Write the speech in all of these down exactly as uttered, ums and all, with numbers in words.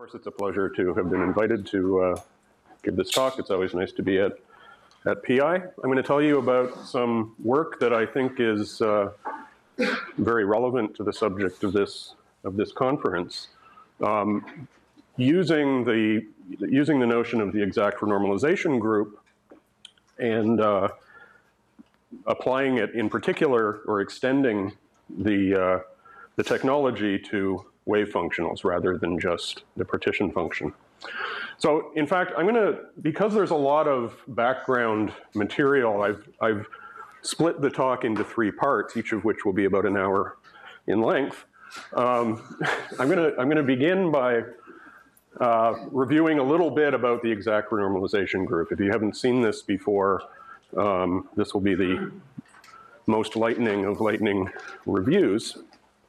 course, it's a pleasure to have been invited to uh, give this talk. It's always nice to be at, at P I. I'm going to tell you about some work that I think is uh, very relevant to the subject of this, of this conference. Um, using, the, using the notion of the exact renormalization group and uh, applying it in particular, or extending the, uh, the technology to wave functionals rather than just the partition function. So in fact, I'm gonna, because there's a lot of background material, I've, I've split the talk into three parts, each of which will be about an hour in length. Um, I'm gonna, I'm gonna begin by uh, reviewing a little bit about the exact renormalization group. If you haven't seen this before, um, this will be the most lightning of lightning reviews.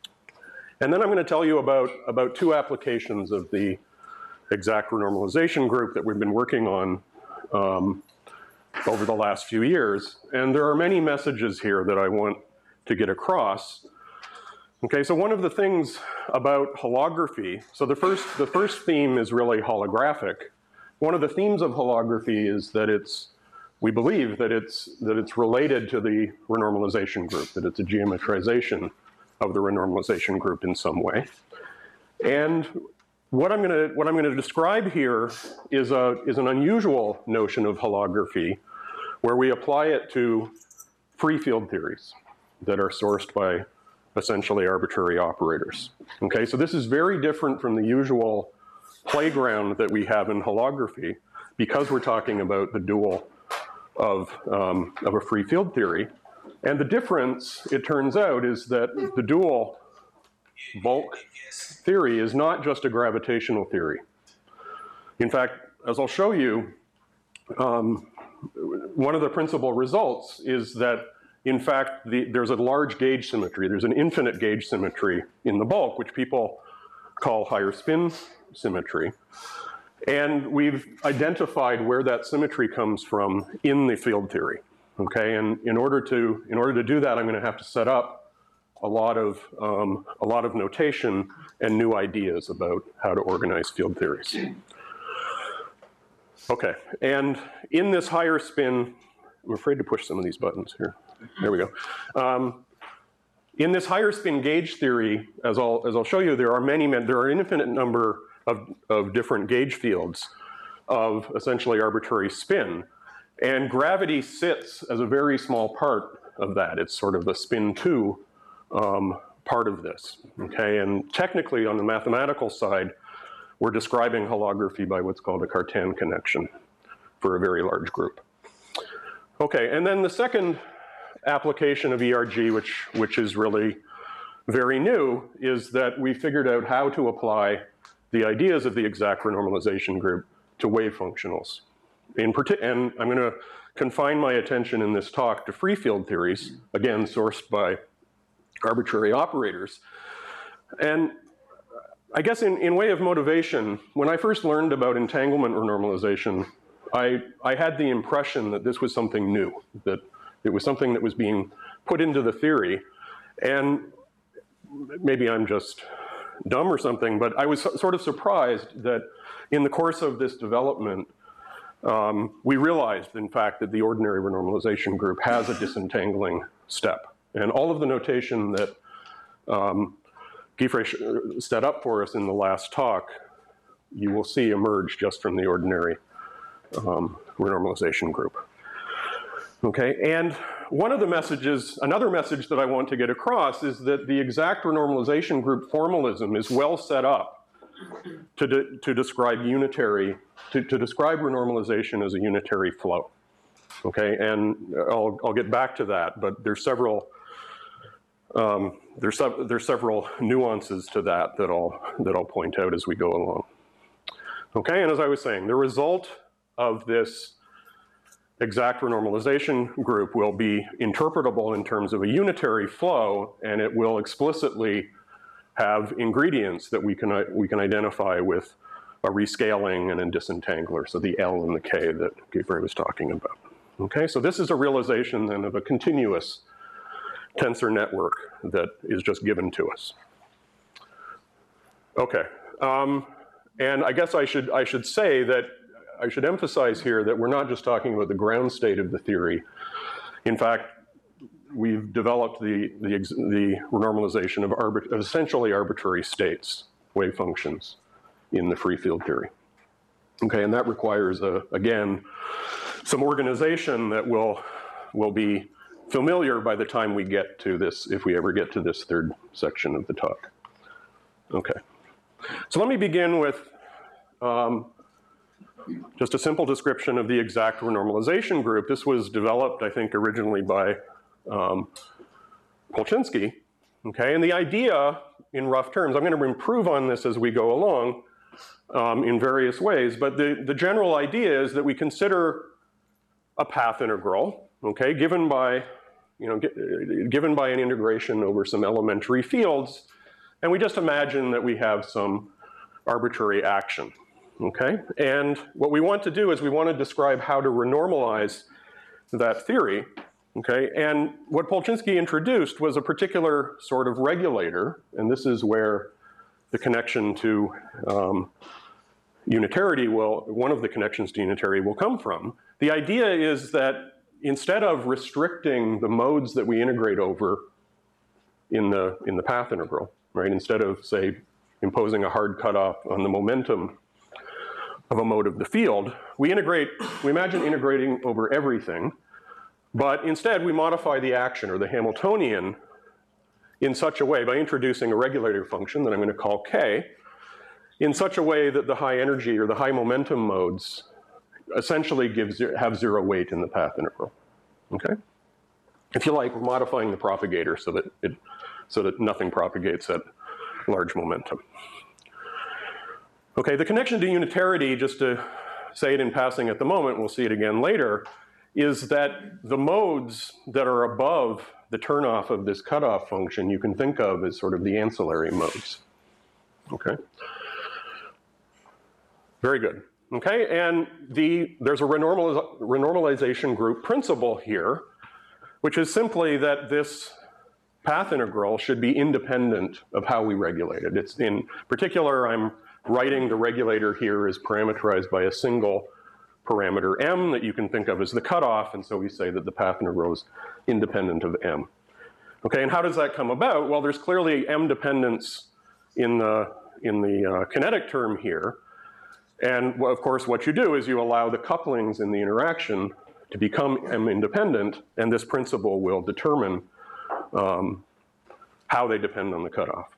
And then I'm going to tell you about, about two applications of the exact renormalization group that we've been working on um, over the last few years. And there are many messages here that I want to get across. Okay, so one of the things about holography, so the first, the first theme is really holographic. One of the themes of holography is that it's, we believe that it's, that it's related to the renormalization group, that it's a geometrization of the renormalization group in some way. And what I'm gonna, what I'm gonna describe here is, a, is an unusual notion of holography where we apply it to free field theories that are sourced by essentially arbitrary operators. Okay, so this is very different from the usual playground that we have in holography because we're talking about the dual of, um, of a free field theory. And the difference, it turns out, is that the dual bulk theory is not just a gravitational theory. In fact, as I'll show you, um, one of the principal results is that, in fact, the, there's a large gauge symmetry. There's an infinite gauge symmetry in the bulk, which people call higher spin symmetry. And we've identified where that symmetry comes from in the field theory. Okay, and in order to in order to do that, I'm going to have to set up a lot of um, a lot of notation and new ideas about how to organize field theories. Okay, and in this higher spin, I'm afraid to push some of these buttons here. There we go. Um, in this higher spin gauge theory, as I'll as I'll show you, there are many there are an infinite number of of different gauge fields of essentially arbitrary spin. And gravity sits as a very small part of that. It's sort of the spin two um, part of this, okay? And technically on the mathematical side, we're describing holography by what's called a Cartan connection for a very large group. Okay, and then the second application of E R G, which, which is really very new, is that we figured out how to apply the ideas of the exact renormalization group to wave functionals. In and I'm going to confine my attention in this talk to free field theories, again, sourced by arbitrary operators. And I guess in, in way of motivation, when I first learned about entanglement renormalization, I, I had the impression that this was something new, that it was something that was being put into the theory. And maybe I'm just dumb or something, but I was sort of surprised that in the course of this development, Um, we realized, in fact, that the ordinary renormalization group has a disentangling step. And all of the notation that um, Guy set up for us in the last talk, you will see emerge just from the ordinary um, renormalization group. Okay, and one of the messages, another message that I want to get across is that the exact renormalization group formalism is well set up To, de to describe unitary, to, to describe renormalization as a unitary flow, okay? And I'll, I'll get back to that, but there's several, um, there's, sev there's several nuances to that that I'll, that I'll point out as we go along. Okay, and as I was saying, the result of this exact renormalization group will be interpretable in terms of a unitary flow, and it will explicitly have ingredients that we can, uh, we can identify with a rescaling and a disentangler, so the L and the K that Geoffrey was talking about. Okay, so this is a realization then of a continuous tensor network that is just given to us. Okay, um, and I guess I should, I should say that, I should emphasize here that we're not just talking about the ground state of the theory. In fact, we've developed the, the, the renormalization of, arbit of essentially arbitrary states, wave functions, in the free field theory. Okay, and that requires, a, again, some organization that will, will be familiar by the time we get to this, if we ever get to this third section of the talk. Okay, so let me begin with um, just a simple description of the exact renormalization group. This was developed, I think, originally by um, Polchinski, okay? And the idea, in rough terms, I'm gonna improve on this as we go along um, in various ways, but the, the general idea is that we consider a path integral, okay, given by, you know, given by an integration over some elementary fields, and we just imagine that we have some arbitrary action. Okay, and what we want to do is we want to describe how to renormalize that theory, okay? And what Polchinski introduced was a particular sort of regulator, and this is where the connection to um, unitarity will, one of the connections to unitarity will come from. The idea is that instead of restricting the modes that we integrate over in the, in the path integral, right? Instead of, say, imposing a hard cutoff on the momentum of a mode of the field, we integrate, we imagine integrating over everything, but instead we modify the action, or the Hamiltonian, in such a way, by introducing a regulator function that I'm going to call K, in such a way that the high energy or the high momentum modes essentially give, have zero weight in the path integral, okay? If you like, we're modifying the propagator so that, it, so that nothing propagates at large momentum. Okay, the connection to unitarity, just to say it in passing at the moment, we'll see it again later, is that the modes that are above the turnoff of this cutoff function you can think of as sort of the ancillary modes. Okay? Very good. Okay, and the, there's a renormaliz renormalization group principle here, which is simply that this path integral should be independent of how we regulate it. It's in particular, I'm writing the regulator here is parameterized by a single parameter m that you can think of as the cutoff, and so we say that the path integral is independent of m. Okay, and how does that come about? Well, there's clearly m dependence in the, in the uh, kinetic term here, and well, of course what you do is you allow the couplings in the interaction to become m independent, and this principle will determine um, how they depend on the cutoff.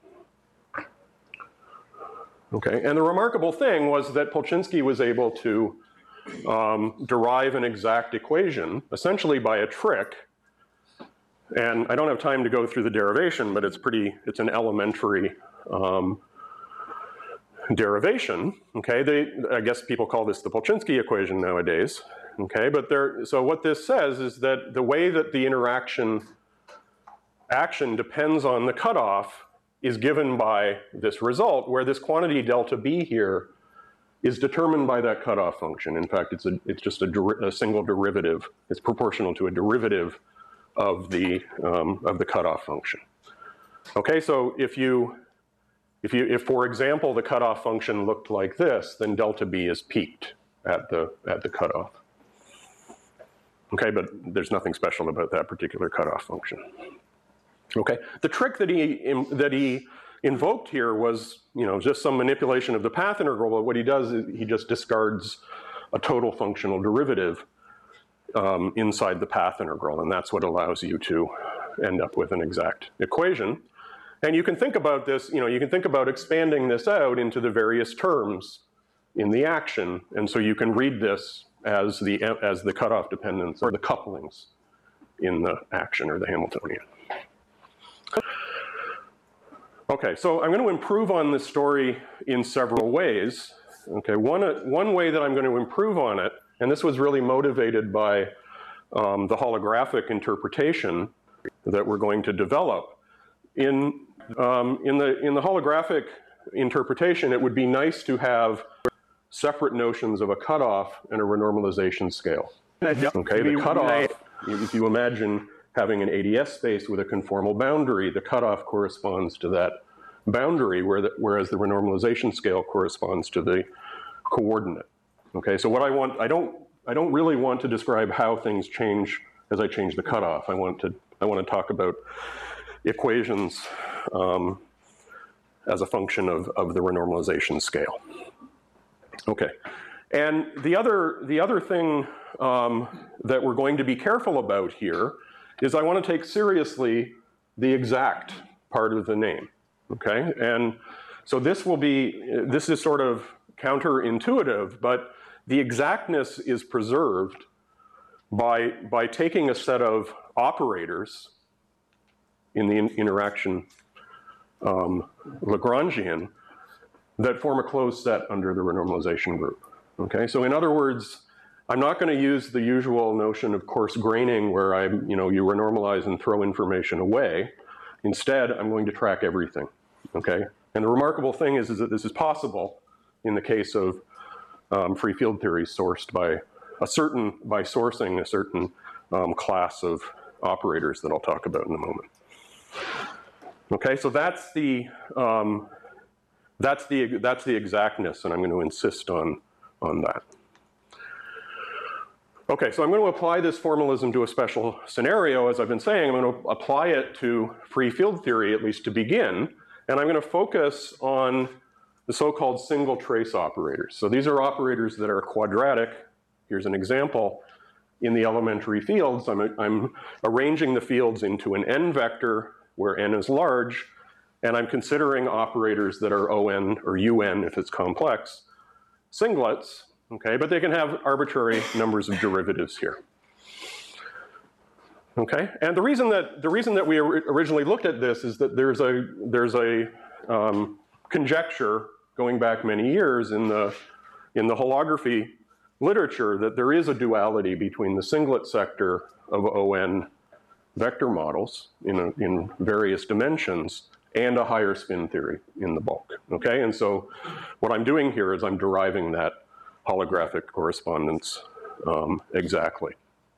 Okay, and the remarkable thing was that Polchinski was able to um, derive an exact equation, essentially by a trick. And I don't have time to go through the derivation, but it's pretty, it's an elementary um, derivation, okay? They, I guess people call this the Polchinski equation nowadays, okay? But there, so what this says is that the way that the interaction action depends on the cutoff is given by this result, where this quantity delta B here is determined by that cutoff function. In fact, it's, a, it's just a, a single derivative. It's proportional to a derivative of the, um, of the cutoff function. Okay, so if you, if you, if for example, the cutoff function looked like this, then delta B is peaked at the, at the cutoff. Okay, but there's nothing special about that particular cutoff function. Okay, the trick that he, that he invoked here was, you know, just some manipulation of the path integral, but what he does is he just discards a total functional derivative um, inside the path integral, and that's what allows you to end up with an exact equation. And you can think about this, you know, you can think about expanding this out into the various terms in the action, and so you can read this as the, as the cutoff dependence or the couplings in the action or the Hamiltonian. Okay, so I'm going to improve on this story in several ways. Okay, one, one way that I'm going to improve on it, and this was really motivated by um, the holographic interpretation that we're going to develop. In, um, in, the, in the holographic interpretation, it would be nice to have separate notions of a cutoff and a renormalization scale. Okay, the cutoff, if you imagine having an A D S space with a conformal boundary, the cutoff corresponds to that boundary, where the, whereas the renormalization scale corresponds to the coordinate. Okay, so what I want, I don't, I don't really want to describe how things change as I change the cutoff. I want to, I want to talk about equations um, as a function of, of the renormalization scale. Okay, and the other, the other thing um, that we're going to be careful about here is I want to take seriously the exact part of the name, okay? And so this will be, this is sort of counterintuitive, but the exactness is preserved by, by taking a set of operators in the in interaction um, Lagrangian that form a closed set under the renormalization group, okay? So in other words, I'm not going to use the usual notion of coarse graining where I, you know, you renormalize and throw information away. Instead, I'm going to track everything, okay? And the remarkable thing is, is that this is possible in the case of um, free field theories sourced by a certain, by sourcing a certain um, class of operators that I'll talk about in a moment. Okay, so that's the, um, that's the, that's the exactness, and I'm going to insist on, on that. Okay, so I'm going to apply this formalism to a special scenario. As I've been saying, I'm going to apply it to free field theory, at least to begin, and I'm going to focus on the so-called single trace operators. So these are operators that are quadratic. Here's an example. In the elementary fields, I'm, I'm arranging the fields into an n vector where n is large, and I'm considering operators that are O N or U N if it's complex, singlets, okay, but they can have arbitrary numbers of derivatives here. Okay, and the reason that the reason that we originally looked at this is that there's a there's a um, conjecture going back many years in the in the holography literature that there is a duality between the singlet sector of O N vector models in a, in various dimensions and a higher spin theory in the bulk. Okay, and so what I'm doing here is I'm deriving that holographic correspondence um, exactly.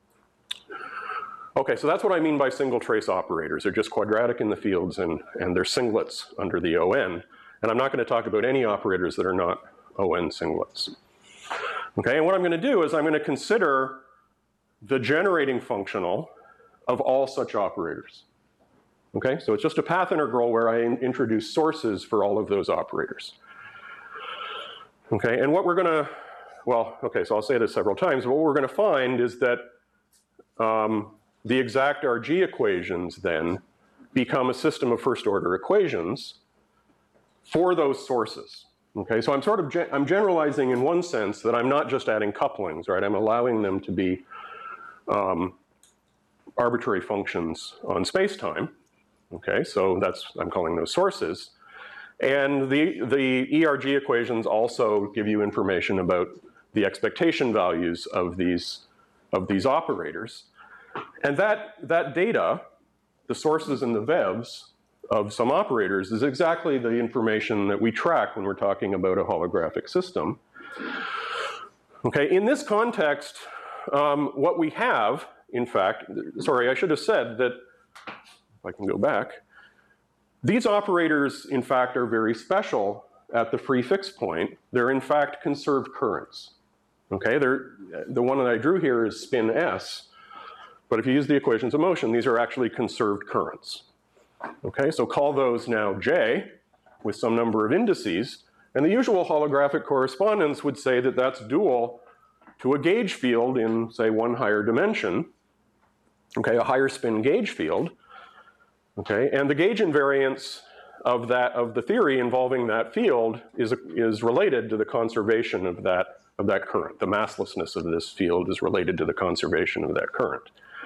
Okay, so that's what I mean by single trace operators. They're just quadratic in the fields and, and they're singlets under the O N. And I'm not going to talk about any operators that are not O N singlets. Okay, and what I'm going to do is I'm going to consider the generating functional of all such operators. Okay, so it's just a path integral where I in introduce sources for all of those operators. Okay, and what we're going to, well, okay, so I'll say this several times. What we're going to find is that um, the exact R G equations then become a system of first order equations for those sources. Okay, so I'm sort of, gen I'm generalizing in one sense that I'm not just adding couplings, right? I'm allowing them to be um, arbitrary functions on space-time. Okay, so that's, I'm calling those sources. And the, the E R G equations also give you information about the expectation values of these, of these operators. And that, that data, the sources and the V E Vs of some operators, is exactly the information that we track when we're talking about a holographic system. Okay, in this context, um, what we have, in fact, sorry, I should have said that, if I can go back, these operators, in fact, are very special at the free fixed point. They're, in fact, conserved currents. Okay, they're, the one that I drew here is spin S, but if you use the equations of motion, these are actually conserved currents. Okay, so call those now J with some number of indices, and the usual holographic correspondence would say that that's dual to a gauge field in, say, one higher dimension, okay, a higher spin gauge field, okay, and the gauge invariance of that, of the theory involving that field is, is related to the conservation of that, of that current. The masslessness of this field is related to the conservation of that current.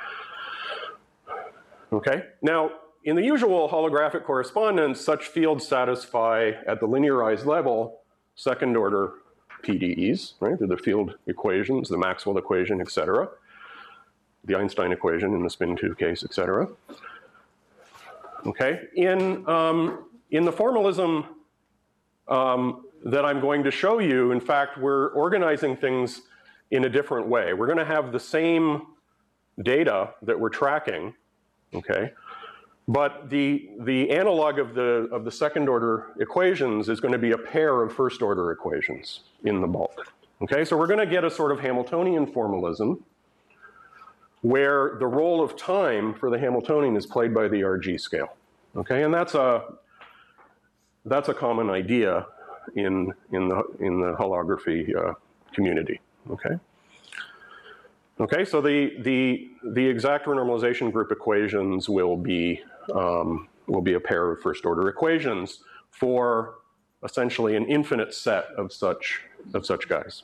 Okay, now, in the usual holographic correspondence, such fields satisfy at the linearized level second order P D Es, right? They're the field equations, the Maxwell equation, et cetera. The Einstein equation in the spin two case, et cetera. Okay, in, um, in the formalism um, that I'm going to show you, in fact, we're organizing things in a different way. We're going to have the same data that we're tracking, okay? But the, the analog of the, of the second order equations is going to be a pair of first order equations in the bulk. Okay, so we're going to get a sort of Hamiltonian formalism where the role of time for the Hamiltonian is played by the R G scale. Okay, and that's a, that's a common idea in, in, the, in the holography uh, community. Okay. Okay, so the, the, the exact renormalization group equations will be, um, will be a pair of first order equations for essentially an infinite set of such, of such guys.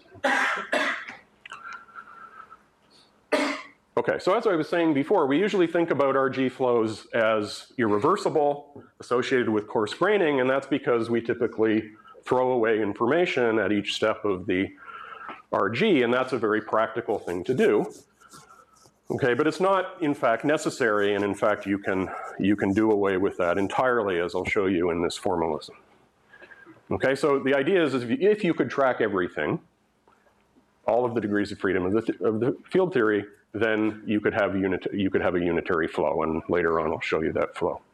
Okay, so as I was saying before, we usually think about R G flows as irreversible, associated with coarse graining, and that's because we typically throw away information at each step of the R G, and that's a very practical thing to do. Okay, but it's not in fact necessary, and in fact you can, you can do away with that entirely, as I'll show you in this formalism. Okay, so the idea is, is if, you, if you could track everything, all of the degrees of freedom of the, th of the field theory, then you could have unit, you could have a unitary flow, and later on I'll show you that flow.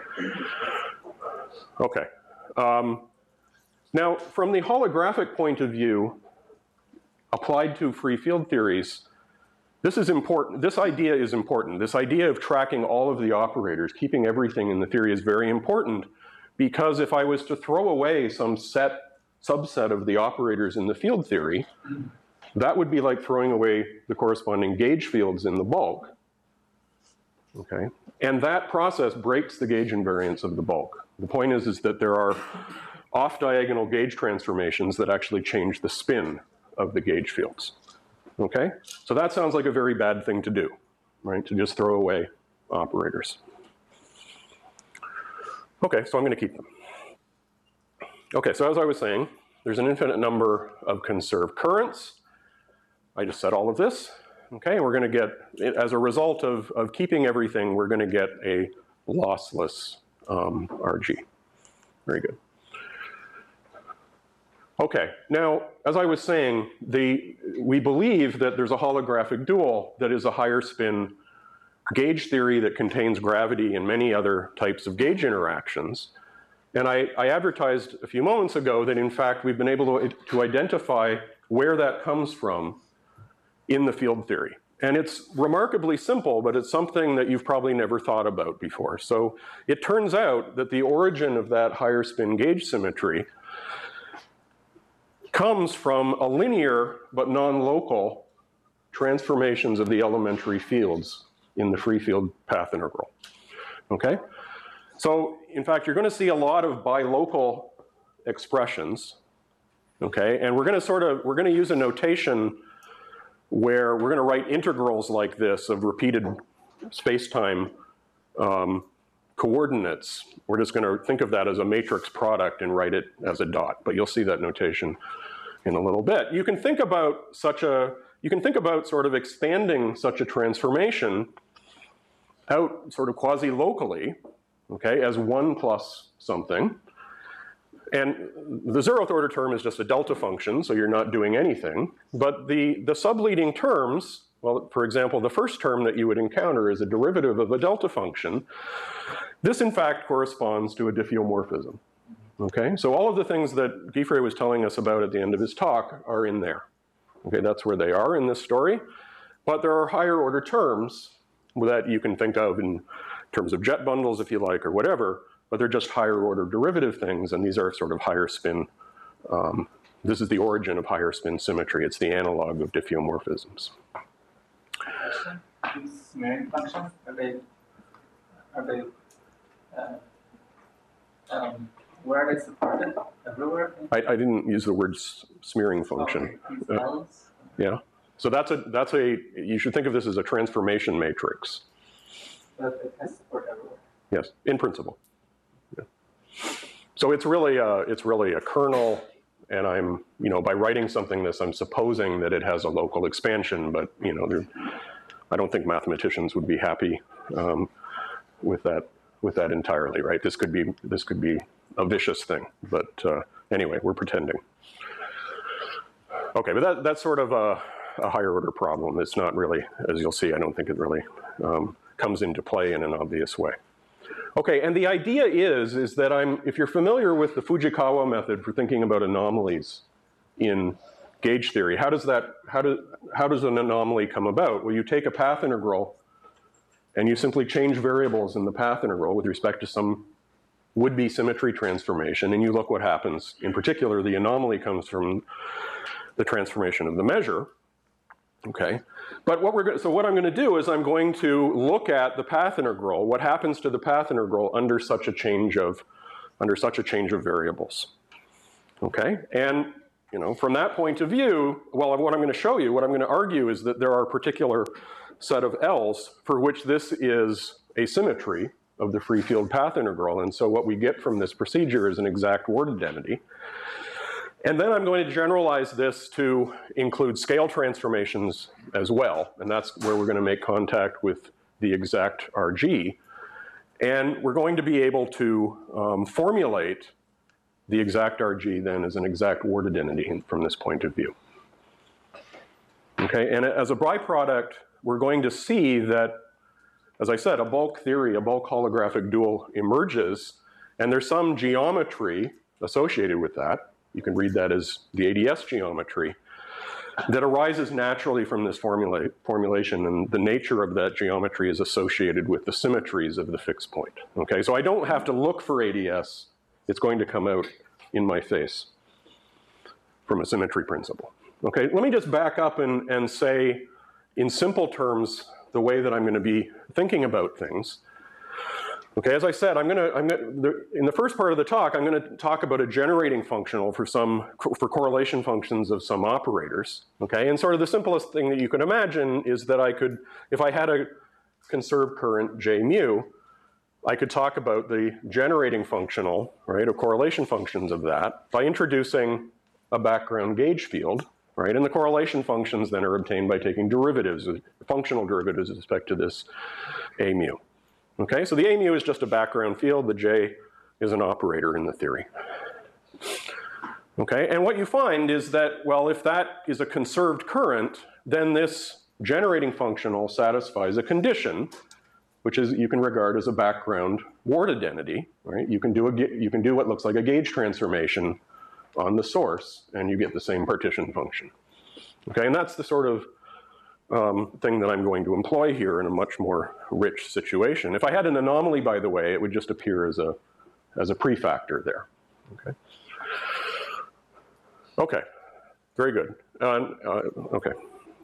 Okay. Um, now, from the holographic point of view, applied to free field theories, this is important. This idea is important. This idea of tracking all of the operators, keeping everything in the theory is very important, because if I was to throw away some set, subset of the operators in the field theory, that would be like throwing away the corresponding gauge fields in the bulk. Okay? And that process breaks the gauge invariance of the bulk. The point is, is that there are off-diagonal gauge transformations that actually change the spin of the gauge fields. Okay? So that sounds like a very bad thing to do, right? To just throw away operators. Okay, so I'm going to keep them. Okay, so as I was saying, there's an infinite number of conserved currents. I just said all of this. Okay, we're going to get, as a result of, of keeping everything, we're going to get a lossless um, R G. Very good. Okay, now, as I was saying, the, we believe that there's a holographic dual that is a higher spin gauge theory that contains gravity and many other types of gauge interactions. And I, I advertised a few moments ago that, in fact, we've been able to, to identify where that comes from in the field theory. And it's remarkably simple, but it's something that you've probably never thought about before. So it turns out that the origin of that higher spin gauge symmetry comes from a linear but non-local transformations of the elementary fields in the free field path integral. Okay? So, in fact, you're going to see a lot of bilocal expressions. Okay? And we're going to sort of, we're going to use a notation where we're going to write integrals like this of repeated space-time um, coordinates. We're just going to think of that as a matrix product and write it as a dot, but you'll see that notation in a little bit. You can think about such a, you can think about sort of expanding such a transformation out sort of quasi-locally, okay, as one plus something. And the zeroth order term is just a delta function, so you're not doing anything. But the, the subleading terms, well, for example, the first term that you would encounter is a derivative of a delta function. This, in fact, corresponds to a diffeomorphism. Okay, so all of the things that Giffrey was telling us about at the end of his talk are in there. Okay, that's where they are in this story. But there are higher order terms that you can think of in terms of jet bundles, if you like, or whatever. But they're just higher order derivative things, and these are sort of higher spin. Um, this is the origin of higher spin symmetry. It's the analog of diffeomorphisms. These smearing functions, are they, are they, uh, um, where are they supported? Everywhere? I, I didn't use the word smearing function. Okay. Uh, yeah. So that's a, that's a, you should think of this as a transformation matrix. But it has support everywhere. Yes, in principle. Yeah. So it's really a, it's really a kernel, and I'm, you know, by writing something this, I'm supposing that it has a local expansion, but, you know, there, I don't think mathematicians would be happy um, with that, with that entirely, right? This could be, this could be a vicious thing, but uh, anyway, we're pretending. Okay, but that, that's sort of a, a higher order problem. It's not really, as you'll see, I don't think it really um, comes into play in an obvious way. Okay, and the idea is, is that I'm, if you're familiar with the Fujikawa method for thinking about anomalies in gauge theory, how does that, how, do, how does an anomaly come about? Well, you take a path integral and you simply change variables in the path integral with respect to some would-be symmetry transformation, and you look what happens. In particular, the anomaly comes from the transformation of the measure. Okay, but what we're going so what I'm going to do is I'm going to look at the path integral, what happens to the path integral under such a change of under such a change of variables. Okay, and you know, from that point of view, well, what I'm going to show you, what I'm going to argue is that there are a particular set of L's for which this is a symmetry of the free field path integral, and so what we get from this procedure is an exact word identity. And then I'm going to generalize this to include scale transformations as well, and that's where we're going to make contact with the exact R G. And we're going to be able to um, formulate the exact R G then as an exact word identity from this point of view. Okay, and as a byproduct, we're going to see that, as I said, a bulk theory, a bulk holographic dual emerges, and there's some geometry associated with that. You can read that as the A D S geometry that arises naturally from this formula formulation, and the nature of that geometry is associated with the symmetries of the fixed point. Okay, so I don't have to look for A D S. It's going to come out in my face from a symmetry principle. Okay, let me just back up and, and say in simple terms the way that I'm going to be thinking about things. Okay, as I said, I'm gonna, I'm gonna, the, in the first part of the talk, I'm gonna talk about a generating functional for some, for correlation functions of some operators, okay? And sort of the simplest thing that you can imagine is that I could, if I had a conserved current J mu, I could talk about the generating functional, right, or correlation functions of that by introducing a background gauge field, right? And the correlation functions then are obtained by taking derivatives, functional derivatives with respect to this A mu. Okay, so the A mu is just a background field, the J is an operator in the theory. Okay, and what you find is that, well, if that is a conserved current, then this generating functional satisfies a condition, which is you can regard as a background ward identity, right? You can do a, you can do what looks like a gauge transformation on the source, and you get the same partition function. Okay, and that's the sort of Um, thing that I'm going to employ here in a much more rich situation. If I had an anomaly, by the way, it would just appear as a, as a prefactor there. Okay. Okay. Very good. Uh, uh, okay.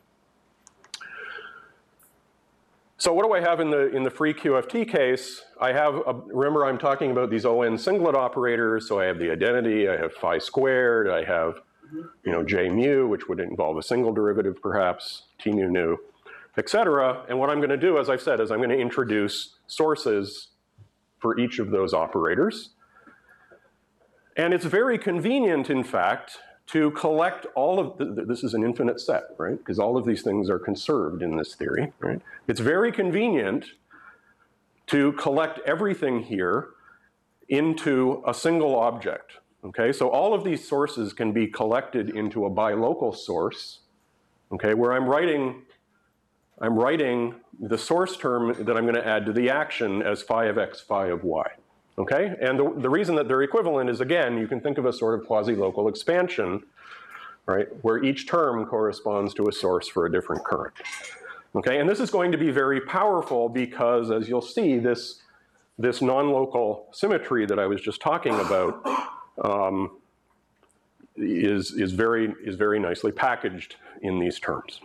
So what do I have in the in the free Q F T case? I have a, remember I'm talking about these O N singlet operators. So I have the identity. I have phi squared. I have you know, J mu, which would involve a single derivative perhaps, T mu nu, et cetera. And what I'm going to do, as I've said, is I'm going to introduce sources for each of those operators. And it's very convenient, in fact, to collect all of, the, this is an infinite set, right? Because all of these things are conserved in this theory, right? It's very convenient to collect everything here into a single object. Okay, so all of these sources can be collected into a bilocal source, okay, where I'm writing, I'm writing the source term that I'm going to add to the action as phi of x, phi of y, okay? And the, the reason that they're equivalent is, again, you can think of a sort of quasi-local expansion, right, where each term corresponds to a source for a different current, okay? And this is going to be very powerful because, as you'll see, this, this non-local symmetry that I was just talking about Um, is, is, very, is very nicely packaged in these terms.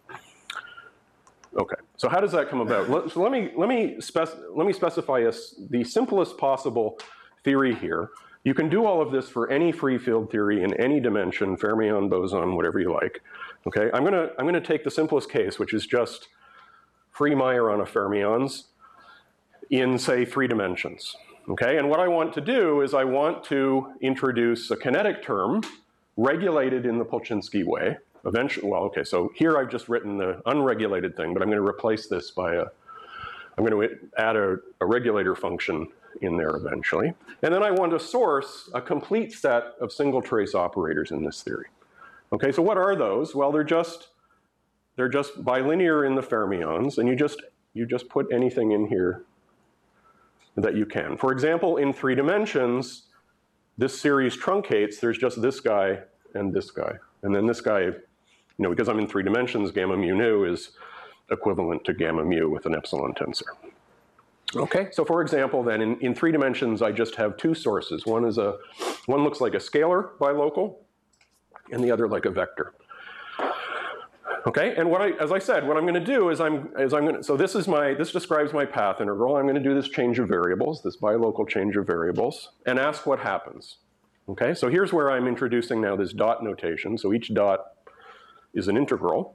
Okay, so how does that come about? Let, so let me, let me, spec, let me specify a, the simplest possible theory here. You can do all of this for any free field theory in any dimension, fermion, boson, whatever you like. Okay, I'm gonna, I'm gonna take the simplest case, which is just free Majorana fermions in, say, three dimensions. Okay, and what I want to do is I want to introduce a kinetic term regulated in the Polchinski way. Eventually, well, okay, so here I've just written the unregulated thing, but I'm going to replace this by a, I'm going to add a, a regulator function in there eventually. And then I want to source a complete set of single trace operators in this theory. Okay, so what are those? Well, they're just, they're just bilinear in the fermions, and you just, you just put anything in here that you can. For example, in three dimensions, this series truncates. There's just this guy and this guy. And then this guy, you know, because I'm in three dimensions, gamma mu nu is equivalent to gamma mu with an epsilon tensor. Okay, so for example, then in, in three dimensions, I just have two sources. One is a, one looks like a scalar bilocal, and the other like a vector. Okay, and what I, as I said, what I'm going to do is I'm, is I'm going to, so this is my, this describes my path integral. I'm going to do this change of variables, this bilocal change of variables, and ask what happens. Okay, so here's where I'm introducing now this dot notation. So each dot is an integral.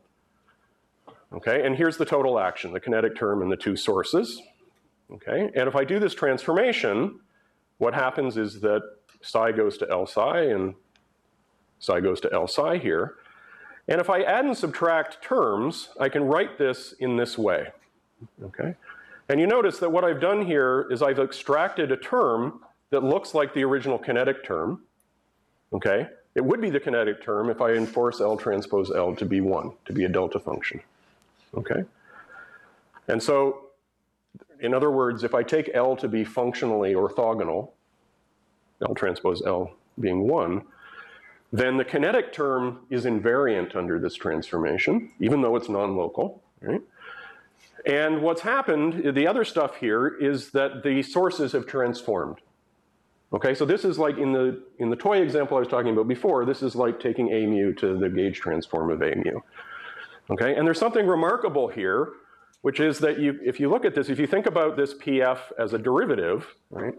Okay, and here's the total action, the kinetic term and the two sources. Okay, and if I do this transformation, what happens is that psi goes to L psi and psi goes to L psi here. And if I add and subtract terms, I can write this in this way. Okay, and you notice that what I've done here is I've extracted a term that looks like the original kinetic term. Okay, it would be the kinetic term if I enforce L transpose L to be one, to be a delta function. Okay, and so in other words, if I take L to be functionally orthogonal, L transpose L being one, then the kinetic term is invariant under this transformation, even though it's non-local, right? And what's happened, the other stuff here, is that the sources have transformed. Okay, so this is like in the, in the toy example I was talking about before, this is like taking A mu to the gauge transform of A mu. Okay, and there's something remarkable here, which is that you, if you look at this, if you think about this P F as a derivative, right,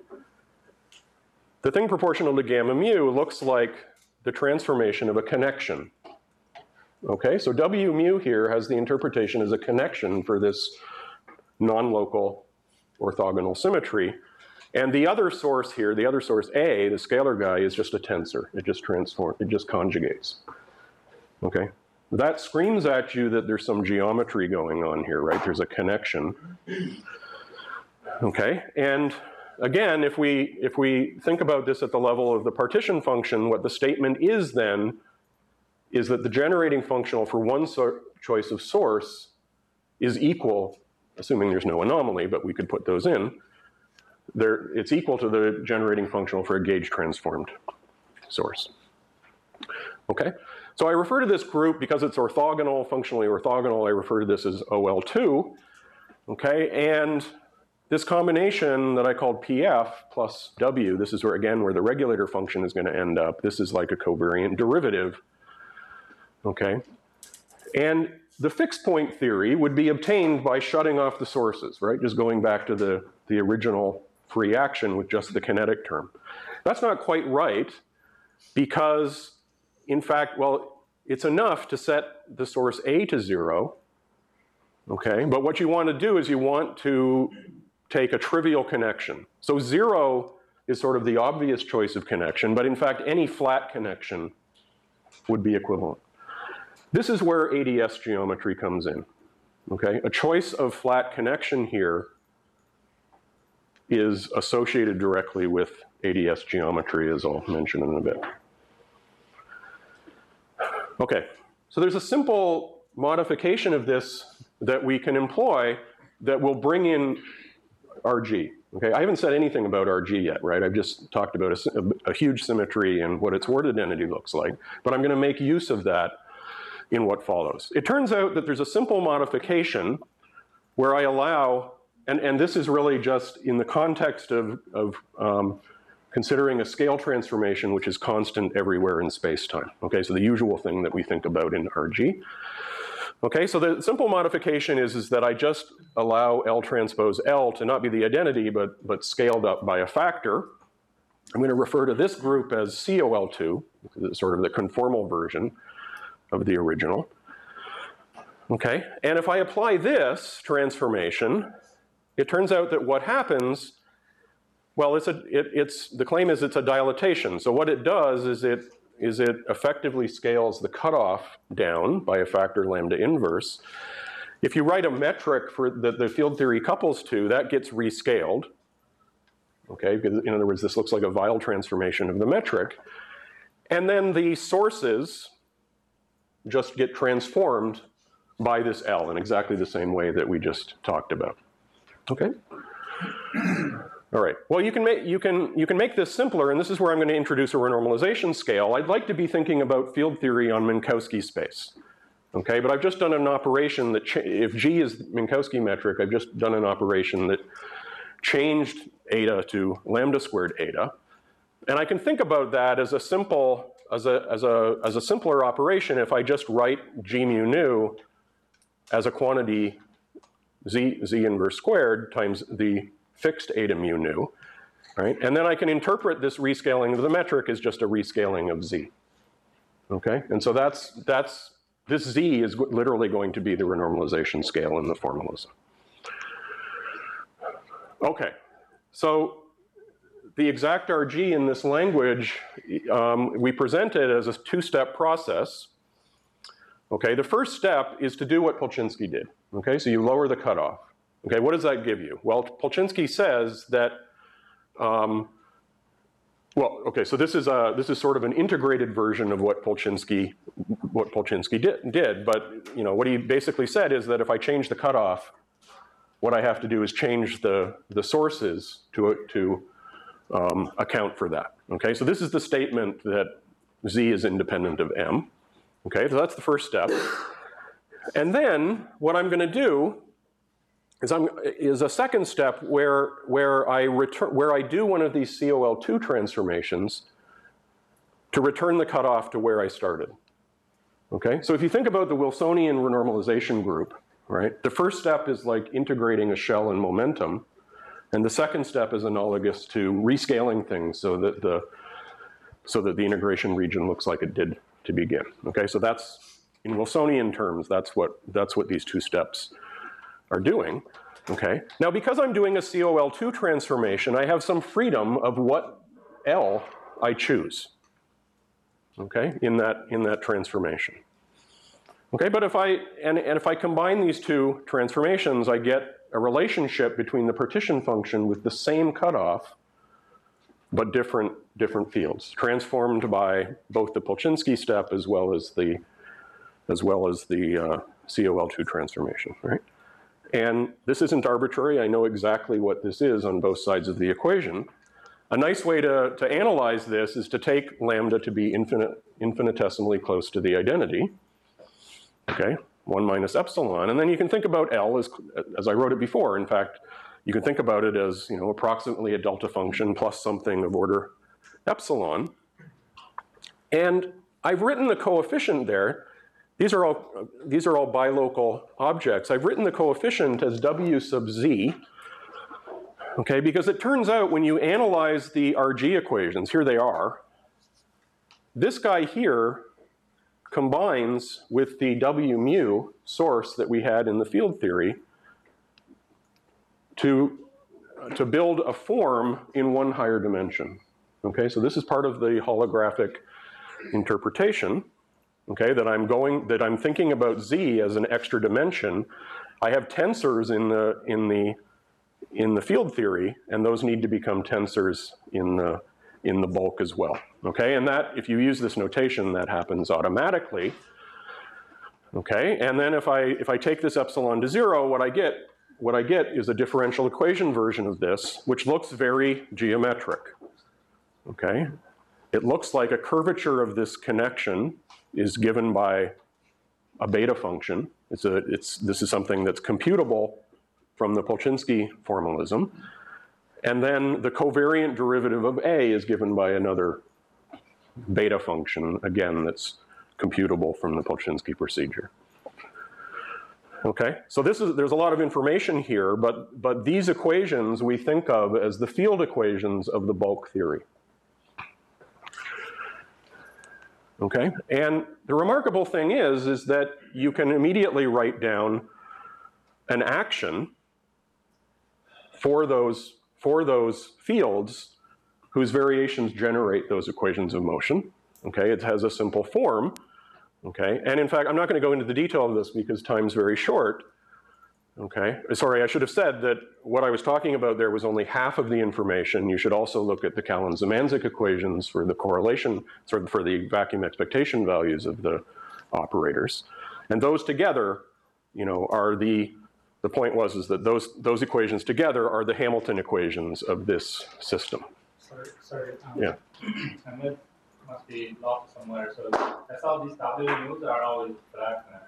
the thing proportional to gamma mu looks like the transformation of a connection. Okay, so W mu here has the interpretation as a connection for this non-local orthogonal symmetry. And the other source here, the other source A, the scalar guy, is just a tensor. It just transforms, it just conjugates. Okay, that screams at you that there's some geometry going on here, right? There's a connection. Okay, and again, if we, if we think about this at the level of the partition function, what the statement is then is that the generating functional for one so choice of source is equal, assuming there's no anomaly, but we could put those in, there, it's equal to the generating functional for a gauge transformed source. Okay, so I refer to this group because it's orthogonal, functionally orthogonal, I refer to this as O L two, okay, and this combination that I called P F plus W, this is where, again, where the regulator function is going to end up. This is like a covariant derivative, okay? And the fixed point theory would be obtained by shutting off the sources, right? Just going back to the, the original free action with just the kinetic term. That's not quite right because, in fact, well, it's enough to set the source A to zero, okay? But what you want to do is you want to take a trivial connection. So zero is sort of the obvious choice of connection, but in fact, any flat connection would be equivalent. This is where A D S geometry comes in, okay? A choice of flat connection here is associated directly with A D S geometry, as I'll mention in a bit. Okay, so there's a simple modification of this that we can employ that will bring in R G. Okay, I haven't said anything about R G yet, right? I've just talked about a, a huge symmetry and what its word identity looks like, but I'm going to make use of that in what follows. It turns out that there's a simple modification where I allow, and, and this is really just in the context of, of um, considering a scale transformation which is constant everywhere in space-time. Okay, so the usual thing that we think about in R G. Okay, so the simple modification is, is that I just allow L transpose L to not be the identity, but, but scaled up by a factor. I'm going to refer to this group as C O L two, sort of the conformal version of the original. Okay, and if I apply this transformation, it turns out that what happens, well, it's a, it, it's, the claim is it's a dilatation. So what it does is it is it effectively scales the cutoff down by a factor lambda inverse. If you write a metric for that the field theory couples to, that gets rescaled. Okay, because in other words, this looks like a Weyl transformation of the metric. And then the sources just get transformed by this L in exactly the same way that we just talked about. Okay? All right. Well, you can make you can you can make this simpler, and this is where I'm going to introduce a renormalization scale. I'd like to be thinking about field theory on Minkowski space. Okay, but I've just done an operation that, if G is Minkowski metric, I've just done an operation that changed eta to lambda squared eta. And I can think about that as a simple, as a, as a, as a simpler operation if I just write G mu nu as a quantity z, z inverse squared times the fixed eta mu nu, right? And then I can interpret this rescaling of the metric as just a rescaling of z. Okay, and so that's, that's, this z is literally going to be the renormalization scale in the formalism. Okay, so the exact R G in this language, um, we present it as a two-step process. Okay, the first step is to do what Polchinski did. Okay, so you lower the cutoff. Okay, what does that give you? Well, Polchinski says that, um, well, okay, so this is a, this is sort of an integrated version of what Polchinski, what Polchinski did, did. But you know, what he basically said is that if I change the cutoff, what I have to do is change the, the sources to, to um, account for that. Okay, so this is the statement that Z is independent of M. Okay, so that's the first step. And then what I'm going to do is, I'm, is a second step where, where, I return, where I do one of these C O L two transformations to return the cutoff to where I started. Okay, so if you think about the Wilsonian renormalization group, right, the first step is like integrating a shell and momentum, and the second step is analogous to rescaling things so that the, so that the integration region looks like it did to begin. Okay, so that's, in Wilsonian terms, that's what, that's what these two steps are doing. Okay, now because I'm doing a C O L two transformation, I have some freedom of what L I choose. Okay, in that, in that transformation. Okay, but if I, and, and if I combine these two transformations, I get a relationship between the partition function with the same cutoff, but different, different fields, transformed by both the Polchinski step as well as the, as well as the uh, C O L two transformation, right? And this isn't arbitrary. I know exactly what this is on both sides of the equation. A nice way to, to analyze this is to take lambda to be infinite, infinitesimally close to the identity. Okay, one minus epsilon, and then you can think about L as, as I wrote it before. In fact, you can think about it as, you know, approximately a delta function plus something of order epsilon. And I've written the coefficient there. These are all, these are all bilocal objects. I've written the coefficient as W sub z, okay, because it turns out when you analyze the R G equations, here they are, this guy here combines with the W mu source that we had in the field theory to, to build a form in one higher dimension. Okay, so this is part of the holographic interpretation, okay, that I'm going, that I'm thinking about Z as an extra dimension. I have tensors in the, in the, in the field theory, and those need to become tensors in the, in the bulk as well, okay? And that, if you use this notation, that happens automatically, okay? And then if I, if I take this epsilon to zero, what I get, what I get is a differential equation version of this, which looks very geometric, okay? It looks like a curvature of this connection is given by a beta function. It's a, it's, this is something that's computable from the Polchinski formalism. And then the covariant derivative of A is given by another beta function, again, that's computable from the Polchinski procedure. Okay, so this is, there's a lot of information here, but, but these equations we think of as the field equations of the bulk theory. Okay, and the remarkable thing is, is that you can immediately write down an action for those for those fields whose variations generate those equations of motion. Okay, it has a simple form. Okay, and in fact, I'm not going to go into the detail of this because time's very short. Okay, sorry, I should have said that what I was talking about there was only half of the information. You should also look at the Kalin-Zemanzik equations for the correlation, sort of for the vacuum expectation values of the operators. And those together, you know, are the the point was is that those, those equations together are the Hamilton equations of this system. Sorry, sorry. Um, Yeah. And it must be locked somewhere. So that's all these W U's are always flat connected.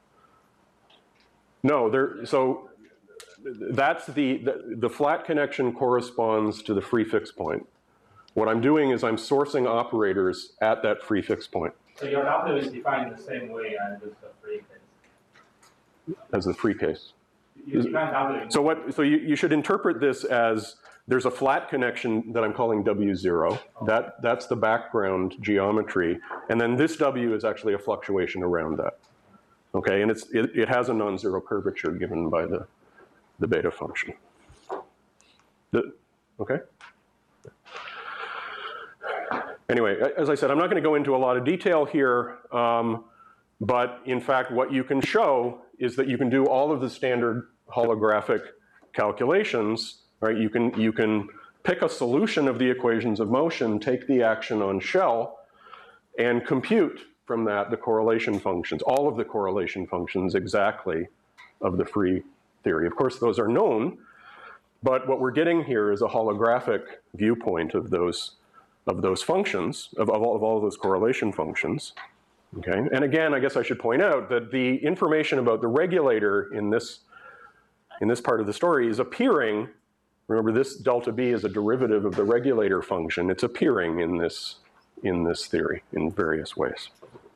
No, there, so that's the, the, the flat connection corresponds to the free fix point. What I'm doing is I'm sourcing operators at that free fix point. So your W is defined the same way as the free case. As the free case. You define W. So what? So you, you should interpret this as there's a flat connection that I'm calling W zero. That, that's the background geometry. And then this W is actually a fluctuation around that. Okay, and it's, it, it has a non-zero curvature given by the, the beta function. The, okay? Anyway, as I said, I'm not going to go into a lot of detail here, um, but in fact, what you can show is that you can do all of the standard holographic calculations, right? You can, you can pick a solution of the equations of motion, take the action on shell, and compute from that the correlation functions, all of the correlation functions exactly of the free theory. Of course, those are known, but what we're getting here is a holographic viewpoint of those, of those functions, of, of, all, of all of those correlation functions. Okay, and again, I guess I should point out that the information about the regulator in this, in this part of the story is appearing. Remember, this delta B is a derivative of the regulator function. It's appearing in this, in this theory in various ways.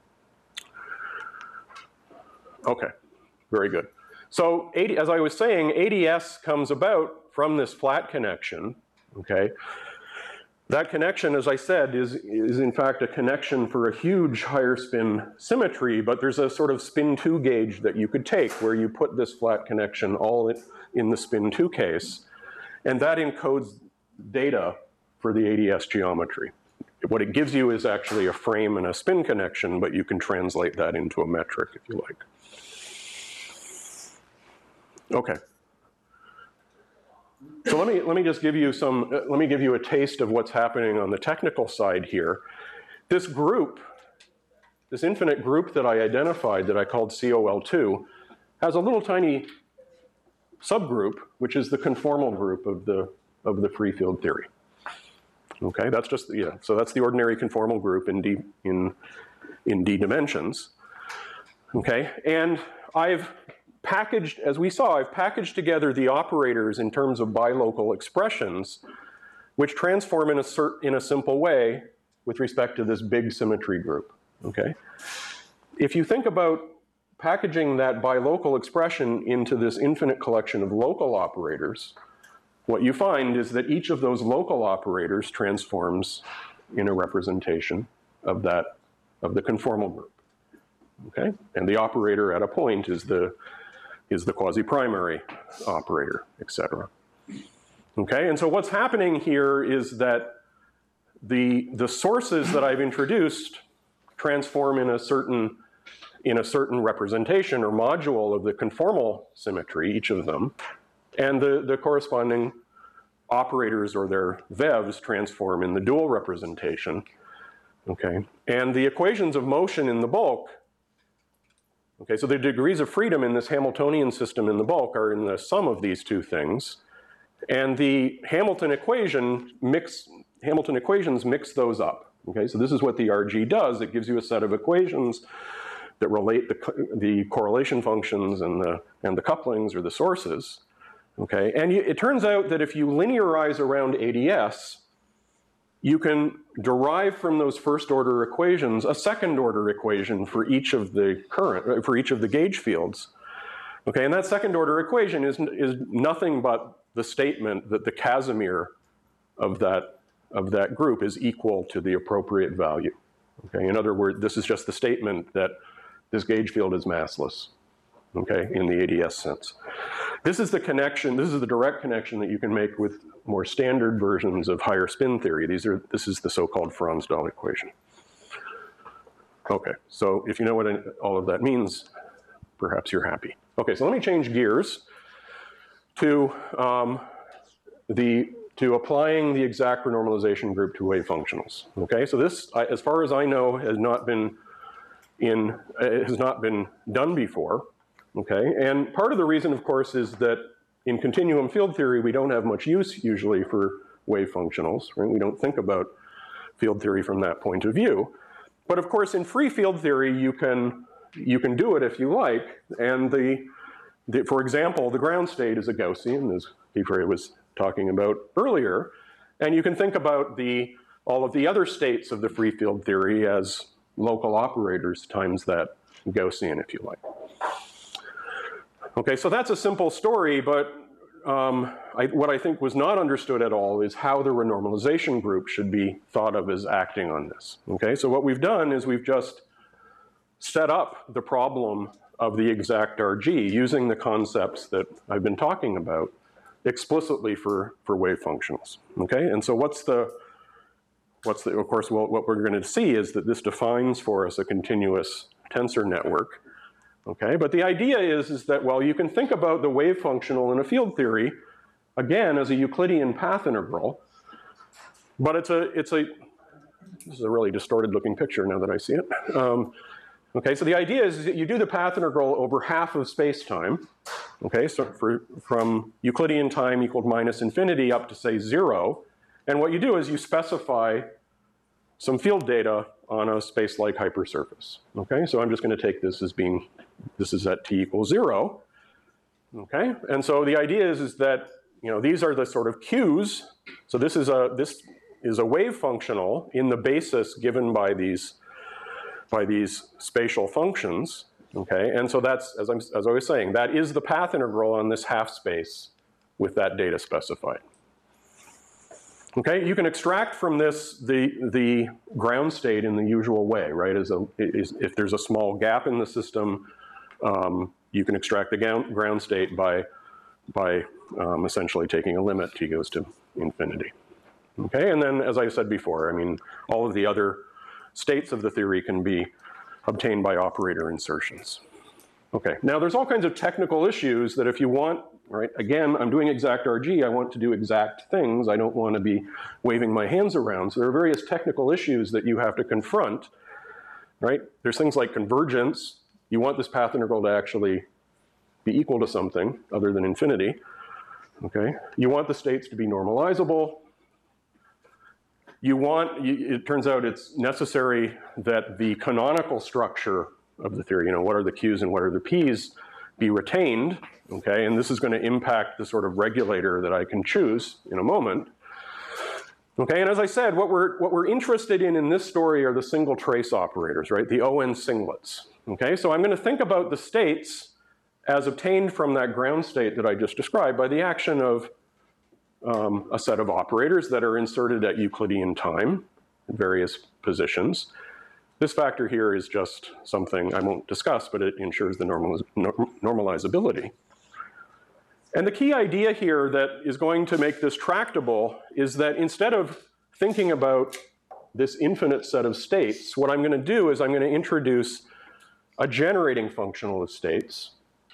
Okay, very good. So as I was saying, A D S comes about from this flat connection, okay? That connection, as I said, is, is in fact a connection for a huge higher spin symmetry, but there's a sort of spin two gauge that you could take where you put this flat connection all in, in the spin two case, and that encodes data for the A D S geometry. What it gives you is actually a frame and a spin connection, but you can translate that into a metric if you like. Okay. So let me, let me just give you some, uh, let me give you a taste of what's happening on the technical side here. This group, this infinite group that I identified that I called C O L two, has a little tiny subgroup, which is the conformal group of the, of the free field theory. Okay, that's just, yeah, so that's the ordinary conformal group in D, in, in D dimensions. Okay, and I've packaged, as we saw, I've packaged together the operators in terms of bilocal expressions, which transform in a, cert, in a simple way with respect to this big symmetry group, okay? If you think about packaging that bilocal expression into this infinite collection of local operators, what you find is that each of those local operators transforms in a representation of that, of the conformal group, okay? And the operator at a point is the is the quasi-primary operator, et cetera. Okay, and so what's happening here is that the, the sources that I've introduced transform in a certain, in a certain representation or module of the conformal symmetry, each of them, and the, the corresponding operators or their vevs transform in the dual representation, okay? And the equations of motion in the bulk, okay, so the degrees of freedom in this Hamiltonian system in the bulk are in the sum of these two things. And the Hamilton equation mix, Hamilton equations mix those up. Okay, so this is what the R G does. It gives you a set of equations that relate the, the correlation functions and the, and the couplings or the sources. Okay, and you, it turns out that if you linearize around A D S, you can derive from those first order equations a second order equation for each of the current, for each of the gauge fields. Okay, and that second order equation is, is nothing but the statement that the Casimir of that, of that group is equal to the appropriate value. Okay, in other words, this is just the statement that this gauge field is massless, okay, in the A D S sense. This is the connection, this is the direct connection that you can make with more standard versions of higher spin theory. These are, this is the so-called Frans-Dahl equation. Okay, so if you know what all of that means, perhaps you're happy. Okay, so let me change gears to, um, the, to applying the exact renormalization group to wave functionals. Okay, so this, as far as I know, has not been in, it has not been done before. okay? And part of the reason, of course, is that in continuum field theory, we don't have much use usually for wave functionals, right? We don't think about field theory from that point of view. But of course, in free field theory, you can, you can do it if you like. And the, the, for example, the ground state is a Gaussian, as Kiefer was talking about earlier. And you can think about the, all of the other states of the free field theory as local operators times that Gaussian, if you like. Okay, so that's a simple story, but um, I, what I think was not understood at all is how the renormalization group should be thought of as acting on this. Okay, so what we've done is we've just set up the problem of the exact R G using the concepts that I've been talking about explicitly for, for wave functionals. Okay, and so what's the, what's the, of course, well, what we're going to see is that this defines for us a continuous tensor network. Okay, but the idea is, is that, well, you can think about the wave functional in a field theory, again, as a Euclidean path integral, but it's a, it's a, this is a really distorted looking picture now that I see it. Um, okay, so the idea is that you do the path integral over half of space-time, okay, so for, from Euclidean time equaled minus infinity up to, say, zero, and what you do is you specify some field data on a space-like hypersurface, okay? So I'm just gonna take this as being, this is at t equals zero, okay? And so the idea is, is that, you know, these are the sort of Q's. So this is a, this is a wave functional in the basis given by these, by these spatial functions, okay? And so that's, as, I'm, as I was saying, that is the path integral on this half space with that data specified. Okay, you can extract from this the, the ground state in the usual way, right? As a, is, if there's a small gap in the system, um, you can extract the ground, ground state by, by um, essentially taking a limit, t goes to infinity. Okay, and then as I said before, I mean, all of the other states of the theory can be obtained by operator insertions. Okay, now there's all kinds of technical issues that if you want, right, again, I'm doing exact R G, I want to do exact things, I don't want to be waving my hands around, so there are various technical issues that you have to confront, right? There's things like convergence, you want this path integral to actually be equal to something other than infinity, okay? You want the states to be normalizable, you want, it turns out it's necessary that the canonical structure of the theory, you know, what are the Q's and what are the P's, be retained, okay? And this is going to impact the sort of regulator that I can choose in a moment. Okay, and as I said, what we're, what we're interested in in this story are the single trace operators, right? The O N singlets, okay? So I'm going to think about the states as obtained from that ground state that I just described by the action of um, a set of operators that are inserted at Euclidean time in various positions. This factor here is just something I won't discuss, but it ensures the normaliz normalizability. And the key idea here that is going to make this tractable is that instead of thinking about this infinite set of states, what I'm going to do is I'm going to introduce a generating functional of states,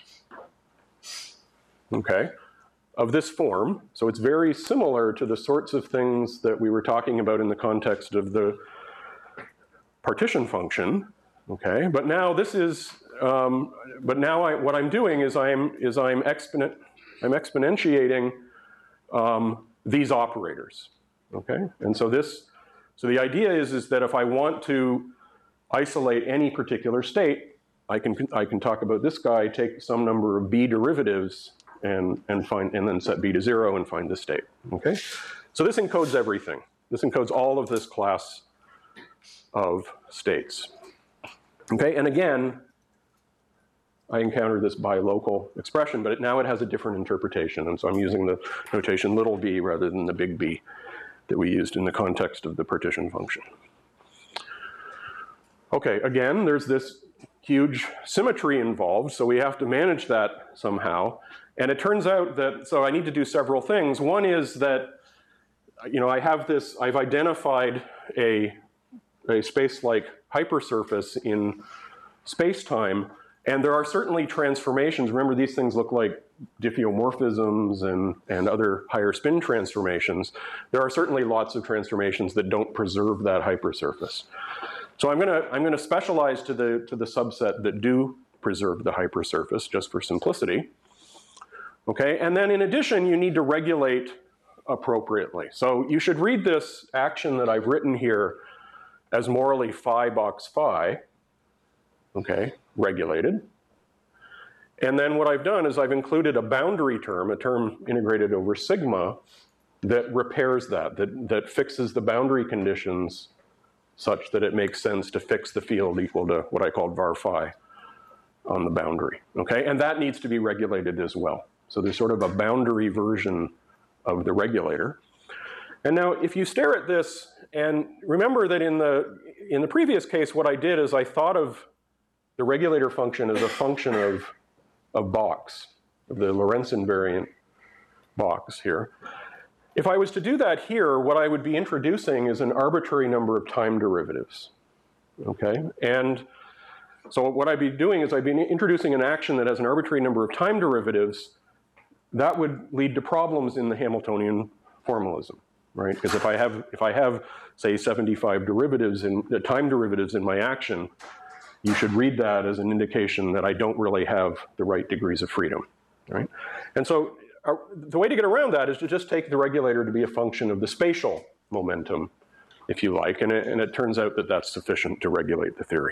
okay, of this form. So it's very similar to the sorts of things that we were talking about in the context of the partition function, okay? But now this is, um, but now I, what I'm doing is I'm, is I'm, exponent, I'm exponentiating um, these operators, okay? And so this, so the idea is, is that if I want to isolate any particular state, I can, I can talk about this guy, take some number of B derivatives and, and find, and then set B to zero and find the state, okay? So this encodes everything. This encodes all of this class of states. Okay, and again, I encountered this bilocal expression, but it, now it has a different interpretation, and so I'm using the notation little b rather than the big B that we used in the context of the partition function. Okay, again, there's this huge symmetry involved, so we have to manage that somehow, and it turns out that, so I need to do several things. One is that, you know, I have this, I've identified a a space-like hypersurface in space-time, and there are certainly transformations. Remember, these things look like diffeomorphisms and, and other higher spin transformations. There are certainly lots of transformations that don't preserve that hypersurface. So I'm gonna, I'm gonna specialize to the, to the subset that do preserved the hypersurface just for simplicity. Okay, and then in addition, you need to regulate appropriately. So you should read this action that I've written here as morally phi box phi, okay, regulated. And then what I've done is I've included a boundary term, a term integrated over sigma, that repairs that, that, that fixes the boundary conditions such that it makes sense to fix the field equal to what I called var phi on the boundary, okay? And that needs to be regulated as well. So there's sort of a boundary version of the regulator. And now if you stare at this, and remember that in the, in the previous case, what I did is I thought of the regulator function as a function of, of box, of the Lorentz invariant box here. If I was to do that here, what I would be introducing is an arbitrary number of time derivatives, okay? And so what I'd be doing is I'd be introducing an action that has an arbitrary number of time derivatives. That would lead to problems in the Hamiltonian formalism, right? Because if I have, if I have, say, seventy-five derivatives in uh, time derivatives in my action, you should read that as an indication that I don't really have the right degrees of freedom, right? And so uh, the way to get around that is to just take the regulator to be a function of the spatial momentum, if you like, and it, and it turns out that that's sufficient to regulate the theory.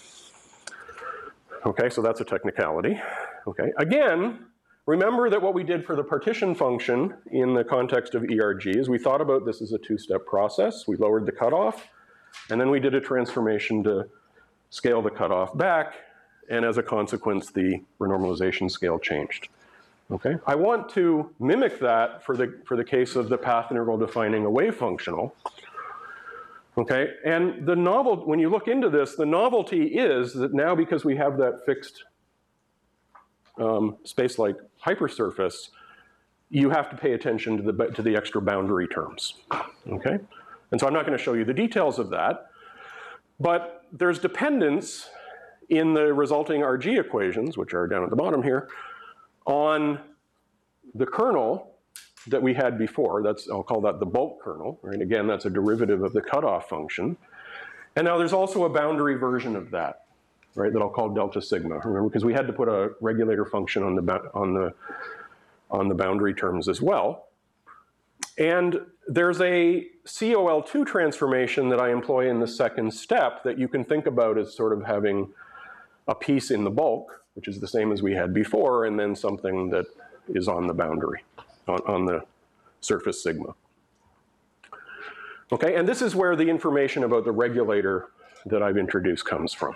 Okay, so that's a technicality. Okay, again, remember that what we did for the partition function in the context of E R G is we thought about this as a two-step process. We lowered the cutoff, and then we did a transformation to scale the cutoff back, and as a consequence, the renormalization scale changed. Okay, I want to mimic that for the, for the case of the path integral defining a wave functional. Okay, and the novel, when you look into this, the novelty is that now because we have that fixed um, space-like hypersurface, you have to pay attention to the, to the extra boundary terms, okay? And so I'm not gonna show you the details of that, but there's dependence in the resulting R G equations, which are down at the bottom here, on the kernel that we had before. That's, I'll call that the bulk kernel, right? Again, that's a derivative of the cutoff function. And now there's also a boundary version of that, right, that I'll call delta sigma. Remember, because we had to put a regulator function on the, on the, on the boundary terms as well. And there's a C O L two transformation that I employ in the second step that you can think about as sort of having a piece in the bulk, which is the same as we had before, and then something that is on the boundary, on, on the surface sigma. Okay, and this is where the information about the regulator that I've introduced comes from.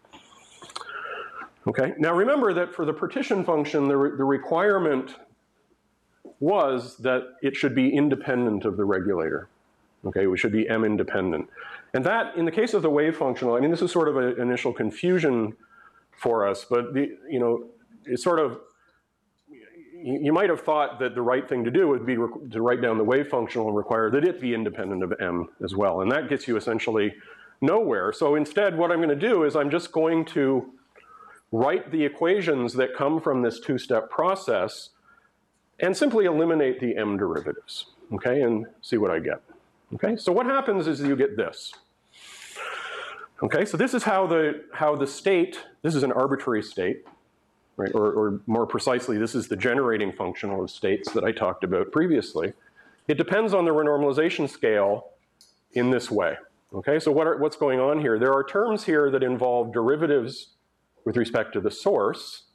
Okay, now remember that for the partition function, the, re the requirement was that it should be independent of the regulator. Okay, it should be M independent. And that, in the case of the wave functional, I mean, this is sort of an initial confusion for us, but the, you know, it's sort of, you might have thought that the right thing to do would be to write down the wave functional and require that it be independent of M as well. And that gets you essentially nowhere. So instead, what I'm going to do is I'm just going to write the equations that come from this two-step process and simply eliminate the M derivatives, okay, and see what I get. Okay, so what happens is you get this. Okay, so this is how the, how the state, this is an arbitrary state, right? Or, or more precisely, this is the generating functional of states that I talked about previously. It depends on the renormalization scale in this way. Okay, so what are, what's going on here? There are terms here that involve derivatives with respect to the source.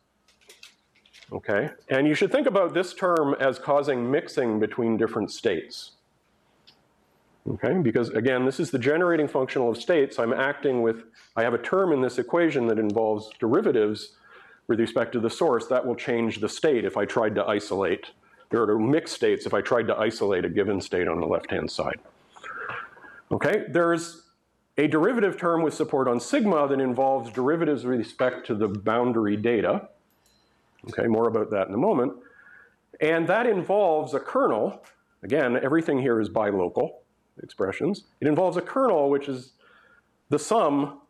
Okay, and you should think about this term as causing mixing between different states. Okay, because again, this is the generating functional of states. I'm acting with, I have a term in this equation that involves derivatives with respect to the source. That will change the state if I tried to isolate. There are mixed states if I tried to isolate a given state on the left-hand side. Okay, there's a derivative term with support on sigma that involves derivatives with respect to the boundary data. Okay, more about that in a moment. And that involves a kernel. Again, everything here is bilocal expressions. It involves a kernel, which is the sum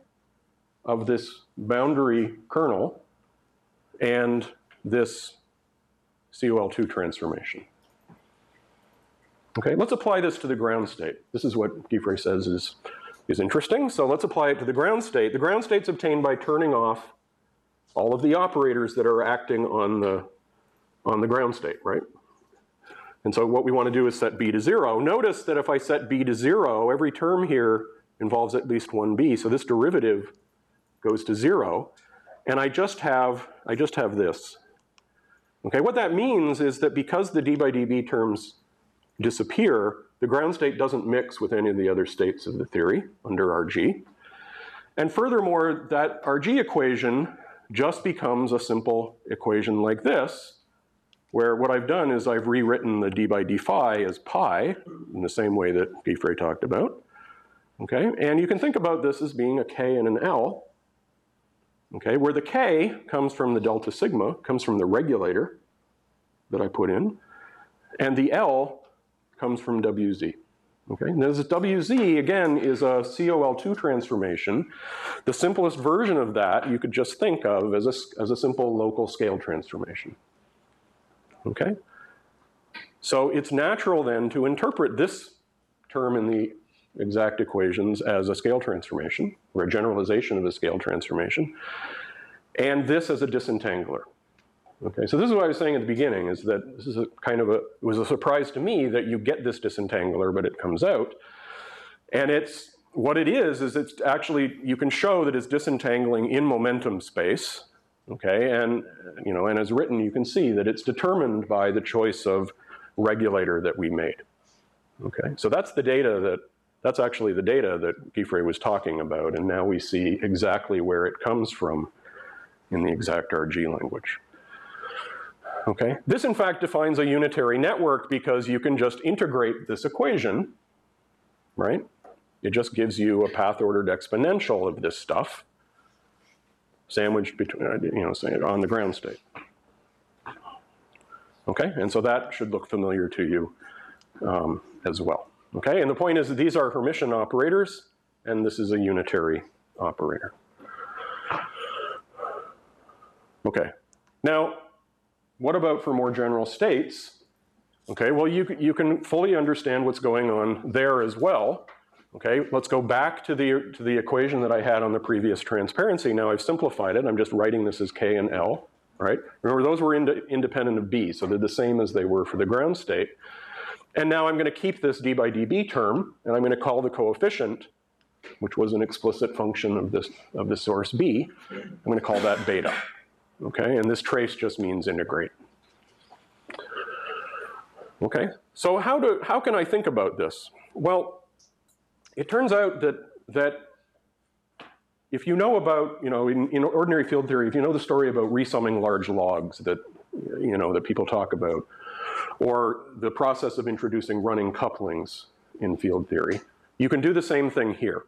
of this boundary kernel and this C O L two transformation. Okay, let's apply this to the ground state. This is what Giuffre says is, is interesting. So let's apply it to the ground state. The ground state's obtained by turning off all of the operators that are acting on the, on the ground state, right? And so what we want to do is set b to zero. Notice that if I set b to zero, every term here involves at least one b. So this derivative goes to zero. And I just have, I just have this. Okay, what that means is that because the d by db terms disappear, the ground state doesn't mix with any of the other states of the theory under R G. And furthermore, that R G equation just becomes a simple equation like this, where what I've done is I've rewritten the d by d phi as pi in the same way that Giuffre talked about. Okay, and you can think about this as being a k and an L. Okay, where the k comes from the delta sigma, comes from the regulator that I put in, and the L comes from W Z. Okay, and this W Z, again, is a C O L two transformation. The simplest version of that you could just think of as a, as a simple local scale transformation. Okay? So it's natural then to interpret this term in the exact equations as a scale transformation, or a generalization of a scale transformation, and this as a disentangler. Okay, so this is what I was saying at the beginning, is that this is a kind of a, it was a surprise to me that you get this disentangler, but it comes out. And it's, what it is, is it's actually, you can show that it's disentangling in momentum space, okay, and, you know, and as written, you can see that it's determined by the choice of regulator that we made. Okay, so that's the data that, that's actually the data that Giuffre was talking about, and now we see exactly where it comes from in the exact R G language. Okay, this in fact defines a unitary network because you can just integrate this equation, right? It just gives you a path-ordered exponential of this stuff sandwiched between, you know, say on the ground state. Okay, and so that should look familiar to you um, as well. Okay, and the point is that these are Hermitian operators, and this is a unitary operator. Okay, now, what about for more general states? Okay, well, you, you can fully understand what's going on there as well. Okay, let's go back to the, to the equation that I had on the previous transparency. Now I've simplified it. I'm just writing this as K and L, right? Remember, those were ind independent of B, so they're the same as they were for the ground state. And now I'm going to keep this d by dB term, and I'm going to call the coefficient, which was an explicit function of this, of the source B, I'm going to call that beta. Okay, and this trace just means integrate. Okay, so how, do, how can I think about this? Well, it turns out that, that if you know about, you know, in, in ordinary field theory, if you know the story about resumming large logs that, you know, that people talk about, or the process of introducing running couplings in field theory, you can do the same thing here.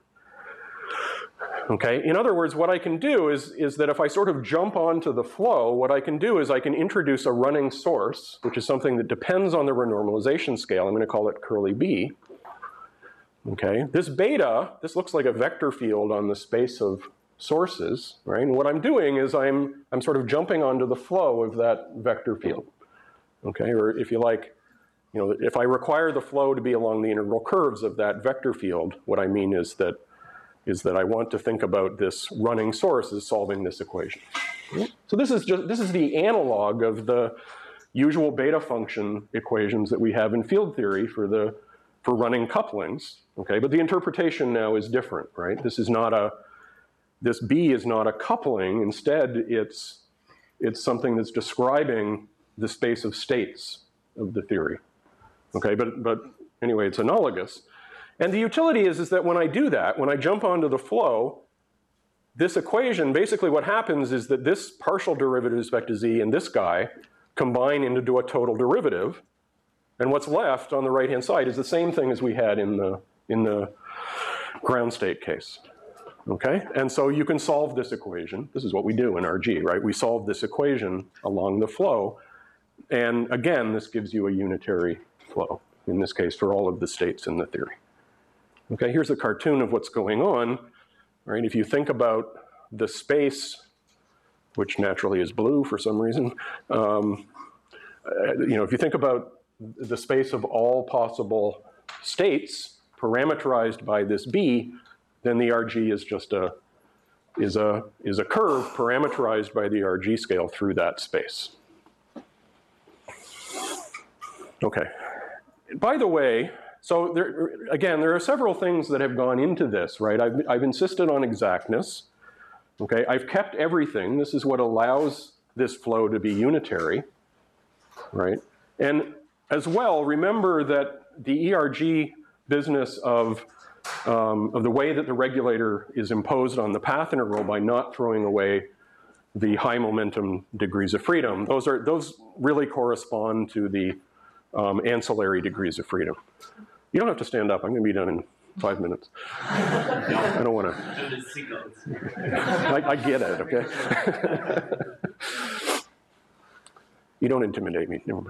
Okay, in other words, what I can do is, is that if I sort of jump onto the flow, what I can do is I can introduce a running source, which is something that depends on the renormalization scale. I'm going to call it curly B. Okay, this beta, this looks like a vector field on the space of sources, right? And what I'm doing is I'm, I'm sort of jumping onto the flow of that vector field. Okay, or if you like, you know, if I require the flow to be along the integral curves of that vector field, what I mean is that is that I want to think about this running source as solving this equation. So this is just, this is the analog of the usual beta function equations that we have in field theory for the, for running couplings, okay? But the interpretation now is different, right? This is not a, this B is not a coupling. Instead, it's, it's something that's describing the space of states of the theory, okay? But, but anyway, it's analogous. And the utility is, is that when I do that, when I jump onto the flow, this equation, basically what happens is that this partial derivative with respect to z and this guy combine into a total derivative. And what's left on the right-hand side is the same thing as we had in the, in the ground state case. Okay? And so you can solve this equation. This is what we do in R G, right? We solve this equation along the flow. And again, this gives you a unitary flow, in this case, for all of the states in the theory. Okay, here's a cartoon of what's going on, right? If you think about the space, which naturally is blue for some reason, um, uh, you know, if you think about the space of all possible states parameterized by this B, then the R G is just a, is a, is a curve parameterized by the R G scale through that space. Okay. By the way, so there, again, there are several things that have gone into this, right? I've, I've insisted on exactness. Okay, I've kept everything. This is what allows this flow to be unitary, right? And as well, remember that the E R G business of, um, of the way that the regulator is imposed on the path integral by not throwing away the high momentum degrees of freedom, those, are, those really correspond to the um, ancillary degrees of freedom. You don't have to stand up. I'm going to be done in five minutes. I don't want to. I, I get it, okay? You don't intimidate me. Never mind.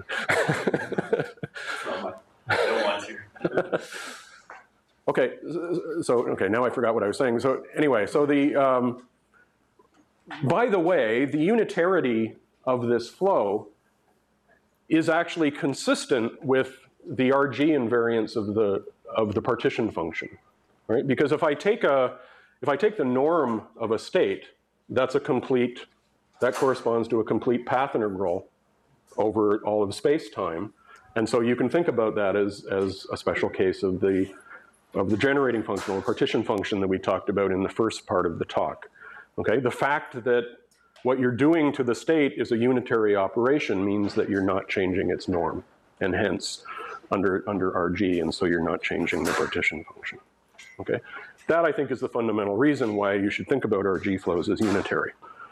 I don't want to. Okay, so, okay, now I forgot what I was saying. So anyway, so the, um, by the way, the unitarity of this flow is actually consistent with the R G invariance of the, of the partition function, right? Because if I take a, if I take the norm of a state, that's a complete, that corresponds to a complete path integral over all of space-time. And so you can think about that as, as a special case of the, of the generating function or partition function that we talked about in the first part of the talk. Okay, the fact that what you're doing to the state is a unitary operation means that you're not changing its norm, and hence under, under R G, and so you're not changing the partition function. Okay, that I think is the fundamental reason why you should think about R G flows as unitary.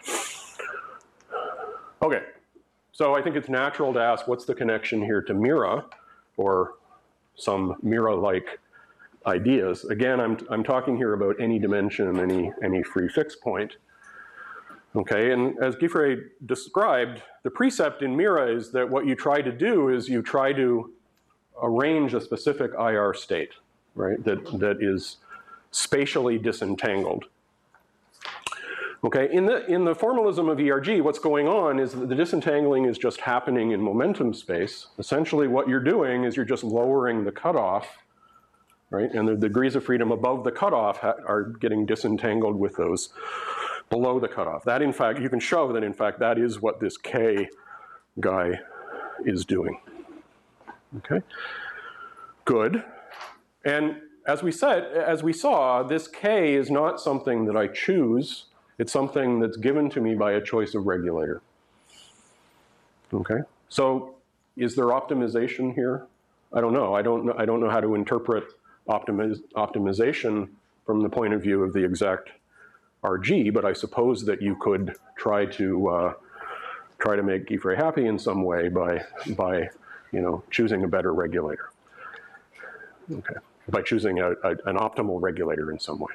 Okay, so I think it's natural to ask what's the connection here to Mira, or some Mira-like ideas. Again, I'm, I'm talking here about any dimension, any, any free fixed point. Okay, and as Giffre described, the precept in Mira is that what you try to do is you try to arrange a specific I R state, right, that, that is spatially disentangled. Okay, in the, in the formalism of E R G, what's going on is that the disentangling is just happening in momentum space. Essentially what you're doing is you're just lowering the cutoff, right, and the degrees of freedom above the cutoff are getting disentangled with those below the cutoff. That, in fact, you can show that, in fact, that is what this K guy is doing. Okay, good. And as we said, as we saw, this K is not something that I choose. It's something that's given to me by a choice of regulator. Okay, so is there optimization here? I don't know. I don't know, I don't know how to interpret optimiz optimization from the point of view of the exact R G, but I suppose that you could try to uh, try to make Giffre happy in some way by by you know choosing a better regulator. Okay, by choosing a, a, an optimal regulator in some way.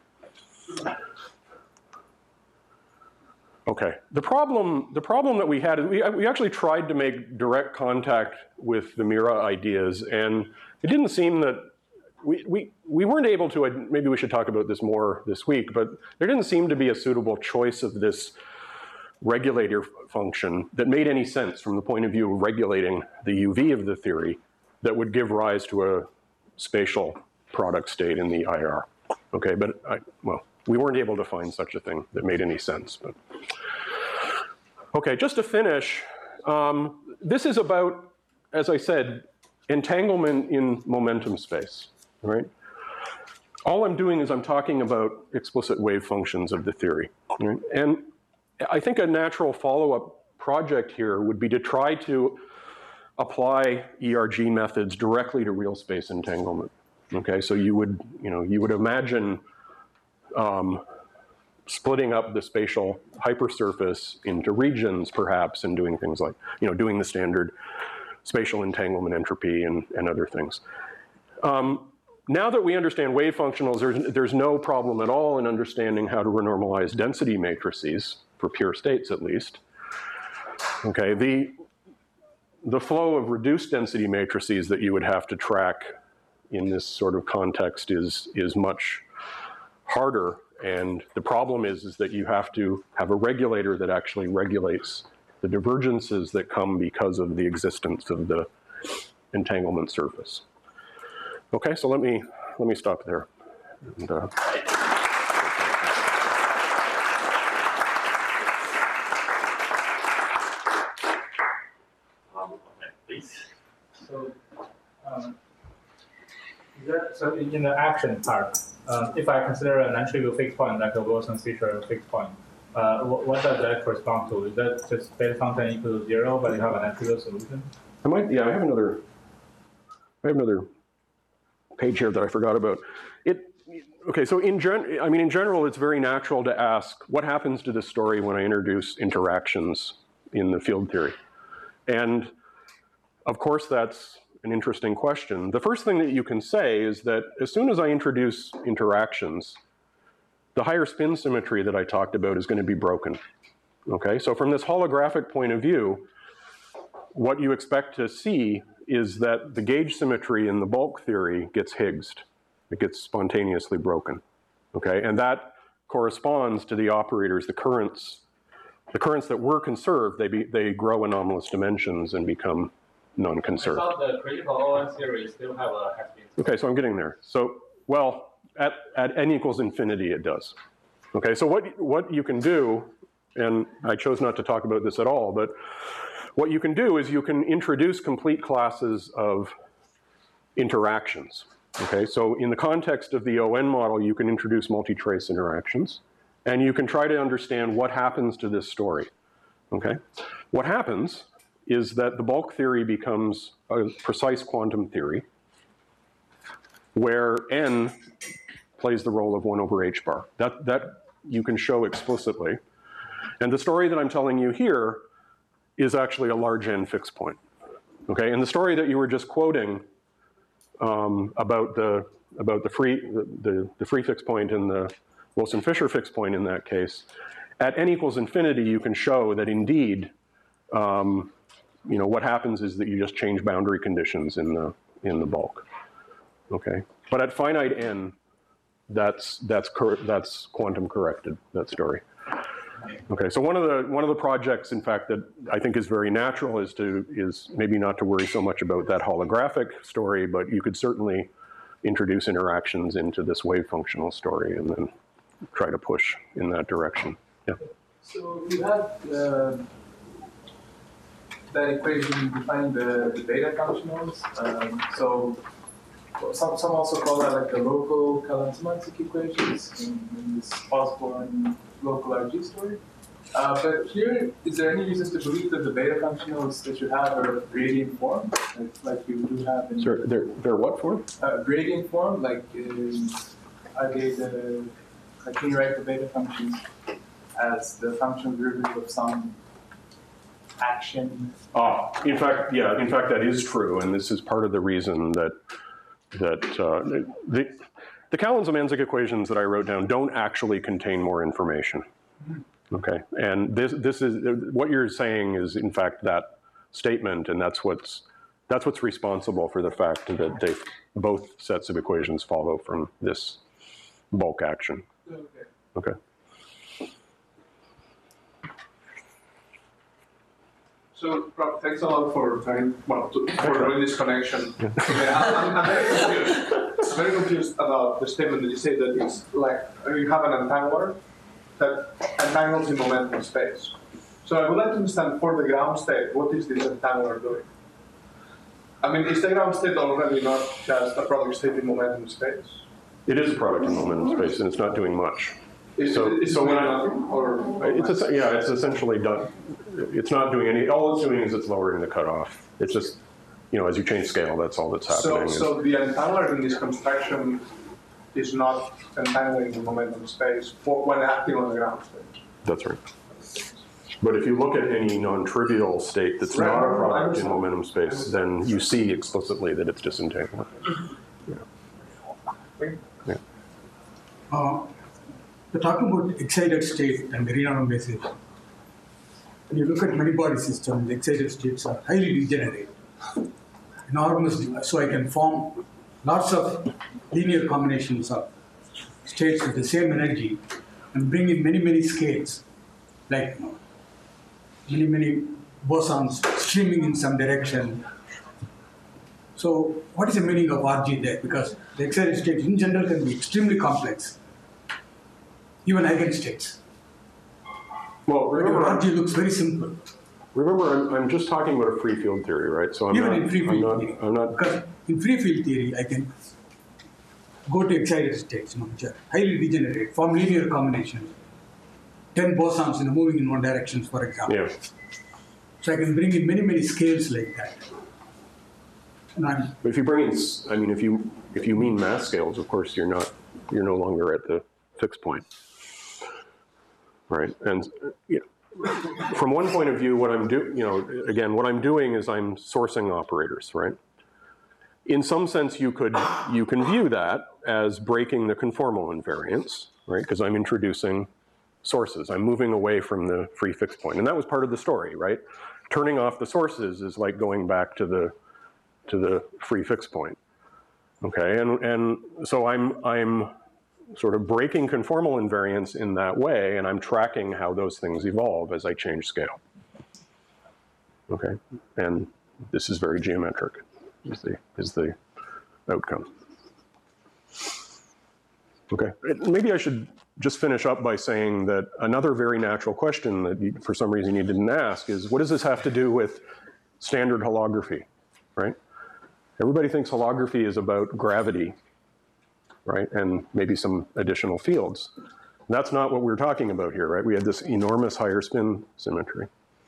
Okay, the problem the problem that we had is we we actually tried to make direct contact with the Mira ideas, and it didn't seem that. We, we, we weren't able to, maybe we should talk about this more this week, but there didn't seem to be a suitable choice of this regulator function that made any sense from the point of view of regulating the U V of the theory that would give rise to a spatial product state in the I R. Okay, but, I, well, we weren't able to find such a thing that made any sense. But okay, just to finish, um, this is about, as I said, entanglement in momentum space. Right? All I'm doing is I'm talking about explicit wave functions of the theory. Right? And I think a natural follow-up project here would be to try to apply E R G methods directly to real space entanglement. Okay, so you would, you know, you would imagine um, splitting up the spatial hypersurface into regions, perhaps, and doing things like, you know, doing the standard spatial entanglement entropy and, and other things. Um, Now that we understand wave functionals, there's, there's no problem at all in understanding how to renormalize density matrices, for pure states at least. Okay, the, the flow of reduced density matrices that you would have to track in this sort of context is, is much harder. And the problem is, is that you have to have a regulator that actually regulates the divergences that come because of the existence of the entanglement surface. Okay, so let me let me stop there. And, uh, So, um, is there, so in the action part, um, if I consider a non-trivial fixed point like a Wilson-Fisher fixed point, uh, what, what does that correspond to? Is that just beta function equal to zero, but you have a non-trivial solution? I might, yeah, I have another, I have another page here that I forgot about. It, okay, so in gen, I mean, in general, it's very natural to ask, what happens to this story when I introduce interactions in the field theory? And of course, that's an interesting question. The first thing that you can say is that as soon as I introduce interactions, the higher spin symmetry that I talked about is going to be broken. Okay, so from this holographic point of view, what you expect to see is that the gauge symmetry in the bulk theory gets Higgsed. It gets spontaneously broken. Okay, and that corresponds to the operators, the currents. The currents that were conserved, they, be, they grow anomalous dimensions and become non-conserved. I thought the critical O N theory still have a has-been. Okay, so I'm getting there. So, well, at, at n equals infinity, it does. Okay, so what, what you can do, and I chose not to talk about this at all, but what you can do is you can introduce complete classes of interactions. Okay, so in the context of the O N model, you can introduce multi-trace interactions, and you can try to understand what happens to this story. Okay, what happens is that the bulk theory becomes a precise quantum theory where n plays the role of one over h bar. That, that you can show explicitly. And the story that I'm telling you here is actually a large n fixed point. Okay, and the story that you were just quoting um, about the about the free the, the, the free fixed point and the Wilson-Fisher fixed point in that case, at n equals infinity, you can show that indeed, um, you know, what happens is that you just change boundary conditions in the in the bulk. Okay, but at finite n, that's that's cor that's quantum corrected, that story. Okay, so one of the one of the projects, in fact, that I think is very natural is to is maybe not to worry so much about that holographic story, but you could certainly introduce interactions into this wave functional story and then try to push in that direction. Yeah. So you have uh, that equation defining the, the beta functionals. Um, so some some also call that like the local Kalan-Semantic equations, and, and it's possible in local R G story. Uh, but here, is there any reason to believe that the beta functionals that you have are gradient form, like, like you do have in Sir, they're they're what form? uh, gradient form? Like, in, are they the like can you write the beta functions as the functional derivative of some action? Ah, in fact, yeah, in fact, that is true, and this is part of the reason that that uh, the the Kalan-Semantic equations that I wrote down don't actually contain more information. Okay, and this this is what you're saying is in fact that statement, and that's what's that's what's responsible for the fact that they both sets of equations follow from this bulk action. Okay. Okay. So, Rob, thanks a lot for trying, well, to, for drawing this connection. Yeah. Okay, I'm, I'm very confused. I'm very confused about the statement that you say that it's like you have an entangler that entangles in momentum space. So I would like to understand for the ground state, what is this entangler doing? I mean, is the ground state already not just a product state in momentum space? It is a product in momentum space, and it's not doing much. Is, So- is so it when I- nothing, or It's a, yeah, it's essentially done. It's not doing any. All it's doing is it's lowering the cutoff. It's just, you know, as you change scale, that's all that's so, happening. so the entangler in this construction is not entangling the momentum space for, when acting on the ground state. That's right. But if you look at any non-trivial state that's Right. not a I product in understand. momentum space, then you see explicitly that it's disentangling. Yeah. Uh, we're talking about excited state and the Renan basis. When you look at many body systems, the excited states are highly degenerate, enormously. So I can form lots of linear combinations of states with the same energy and bring in many, many scales, like you know, many, many bosons streaming in some direction. So what is the meaning of R G there? Because the excited states in general can be extremely complex, even eigenstates. Well, But your remember, R G looks very simple. remember, I'm, I'm just talking about a free field theory, right? So I'm Even not, in free I'm field not, theory. I'm not, Because in free field theory, I can go to excited states, you know, which are highly degenerate, form linear combinations, ten bosons, you know, moving in one direction, for example. yeah. So I can bring in many, many scales like that. And I'm, But if you bring in, s- I mean, if you, if you mean mass scales, of course, you're not, you're no longer at the fixed point, right? And, uh, you know, from one point of view, what I'm doing, you know, again, what I'm doing is I'm sourcing operators, right? In some sense, you could, you can view that as breaking the conformal invariance, right? Because I'm introducing sources. I'm moving away from the free fixed point. And that was part of the story, right? Turning off the sources is like going back to the, to the free fixed point. Okay, and, and so I'm, I'm sort of breaking conformal invariance in that way, and I'm tracking how those things evolve as I change scale. Okay, and this is very geometric, is the, is the outcome. Okay, maybe I should just finish up by saying that another very natural question that you, for some reason you didn't ask is, what does this have to do with standard holography, right? Everybody thinks holography is about gravity, right? And maybe some additional fields. That's not what we're talking about here, right? We have this enormous higher spin symmetry.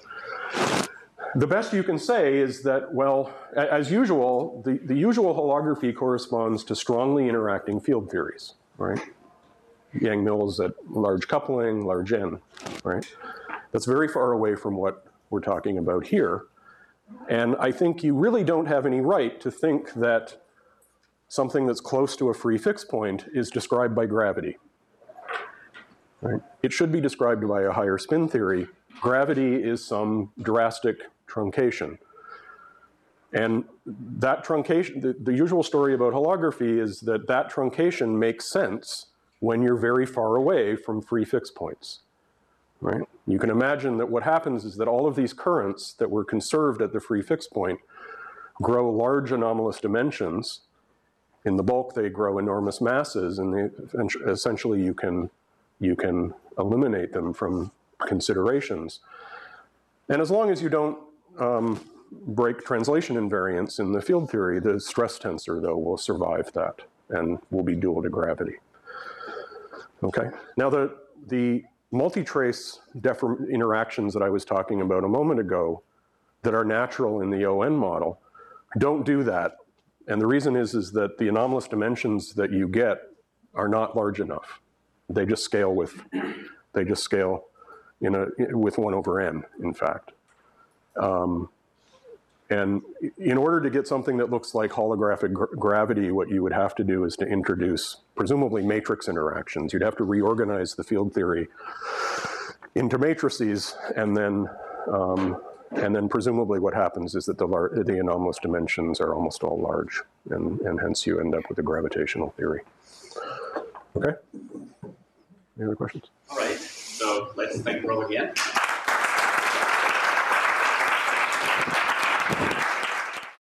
The best you can say is that, well, as usual, the, the usual holography corresponds to strongly interacting field theories, right? Yang-Mills at large coupling, large N, right? That's very far away from what we're talking about here. And I think you really don't have any right to think that something that's close to a free fixed point is described by gravity, right? It should be described by a higher spin theory. Gravity is some drastic truncation. And that truncation, the, the usual story about holography is that that truncation makes sense when you're very far away from free fixed points, right? You can imagine that what happens is that all of these currents that were conserved at the free fixed point grow large anomalous dimensions. In the bulk, they grow enormous masses, and they, essentially you can, you can eliminate them from considerations. And as long as you don't um, break translation invariance in the field theory, the stress tensor, though, will survive that and will be dual to gravity. Okay, now the, the multi-trace interactions that I was talking about a moment ago that are natural in the O N model don't do that. And the reason is, is that the anomalous dimensions that you get are not large enough. They just scale with, they just scale in a, with one over n, in fact. Um, and in order to get something that looks like holographic gr gravity, what you would have to do is to introduce, presumably, matrix interactions. You'd have to reorganize the field theory into matrices, and then, um, and then presumably what happens is that the, the anomalous dimensions are almost all large, and, and hence you end up with a gravitational theory. Okay? Any other questions? All right, so let's thank Rob again.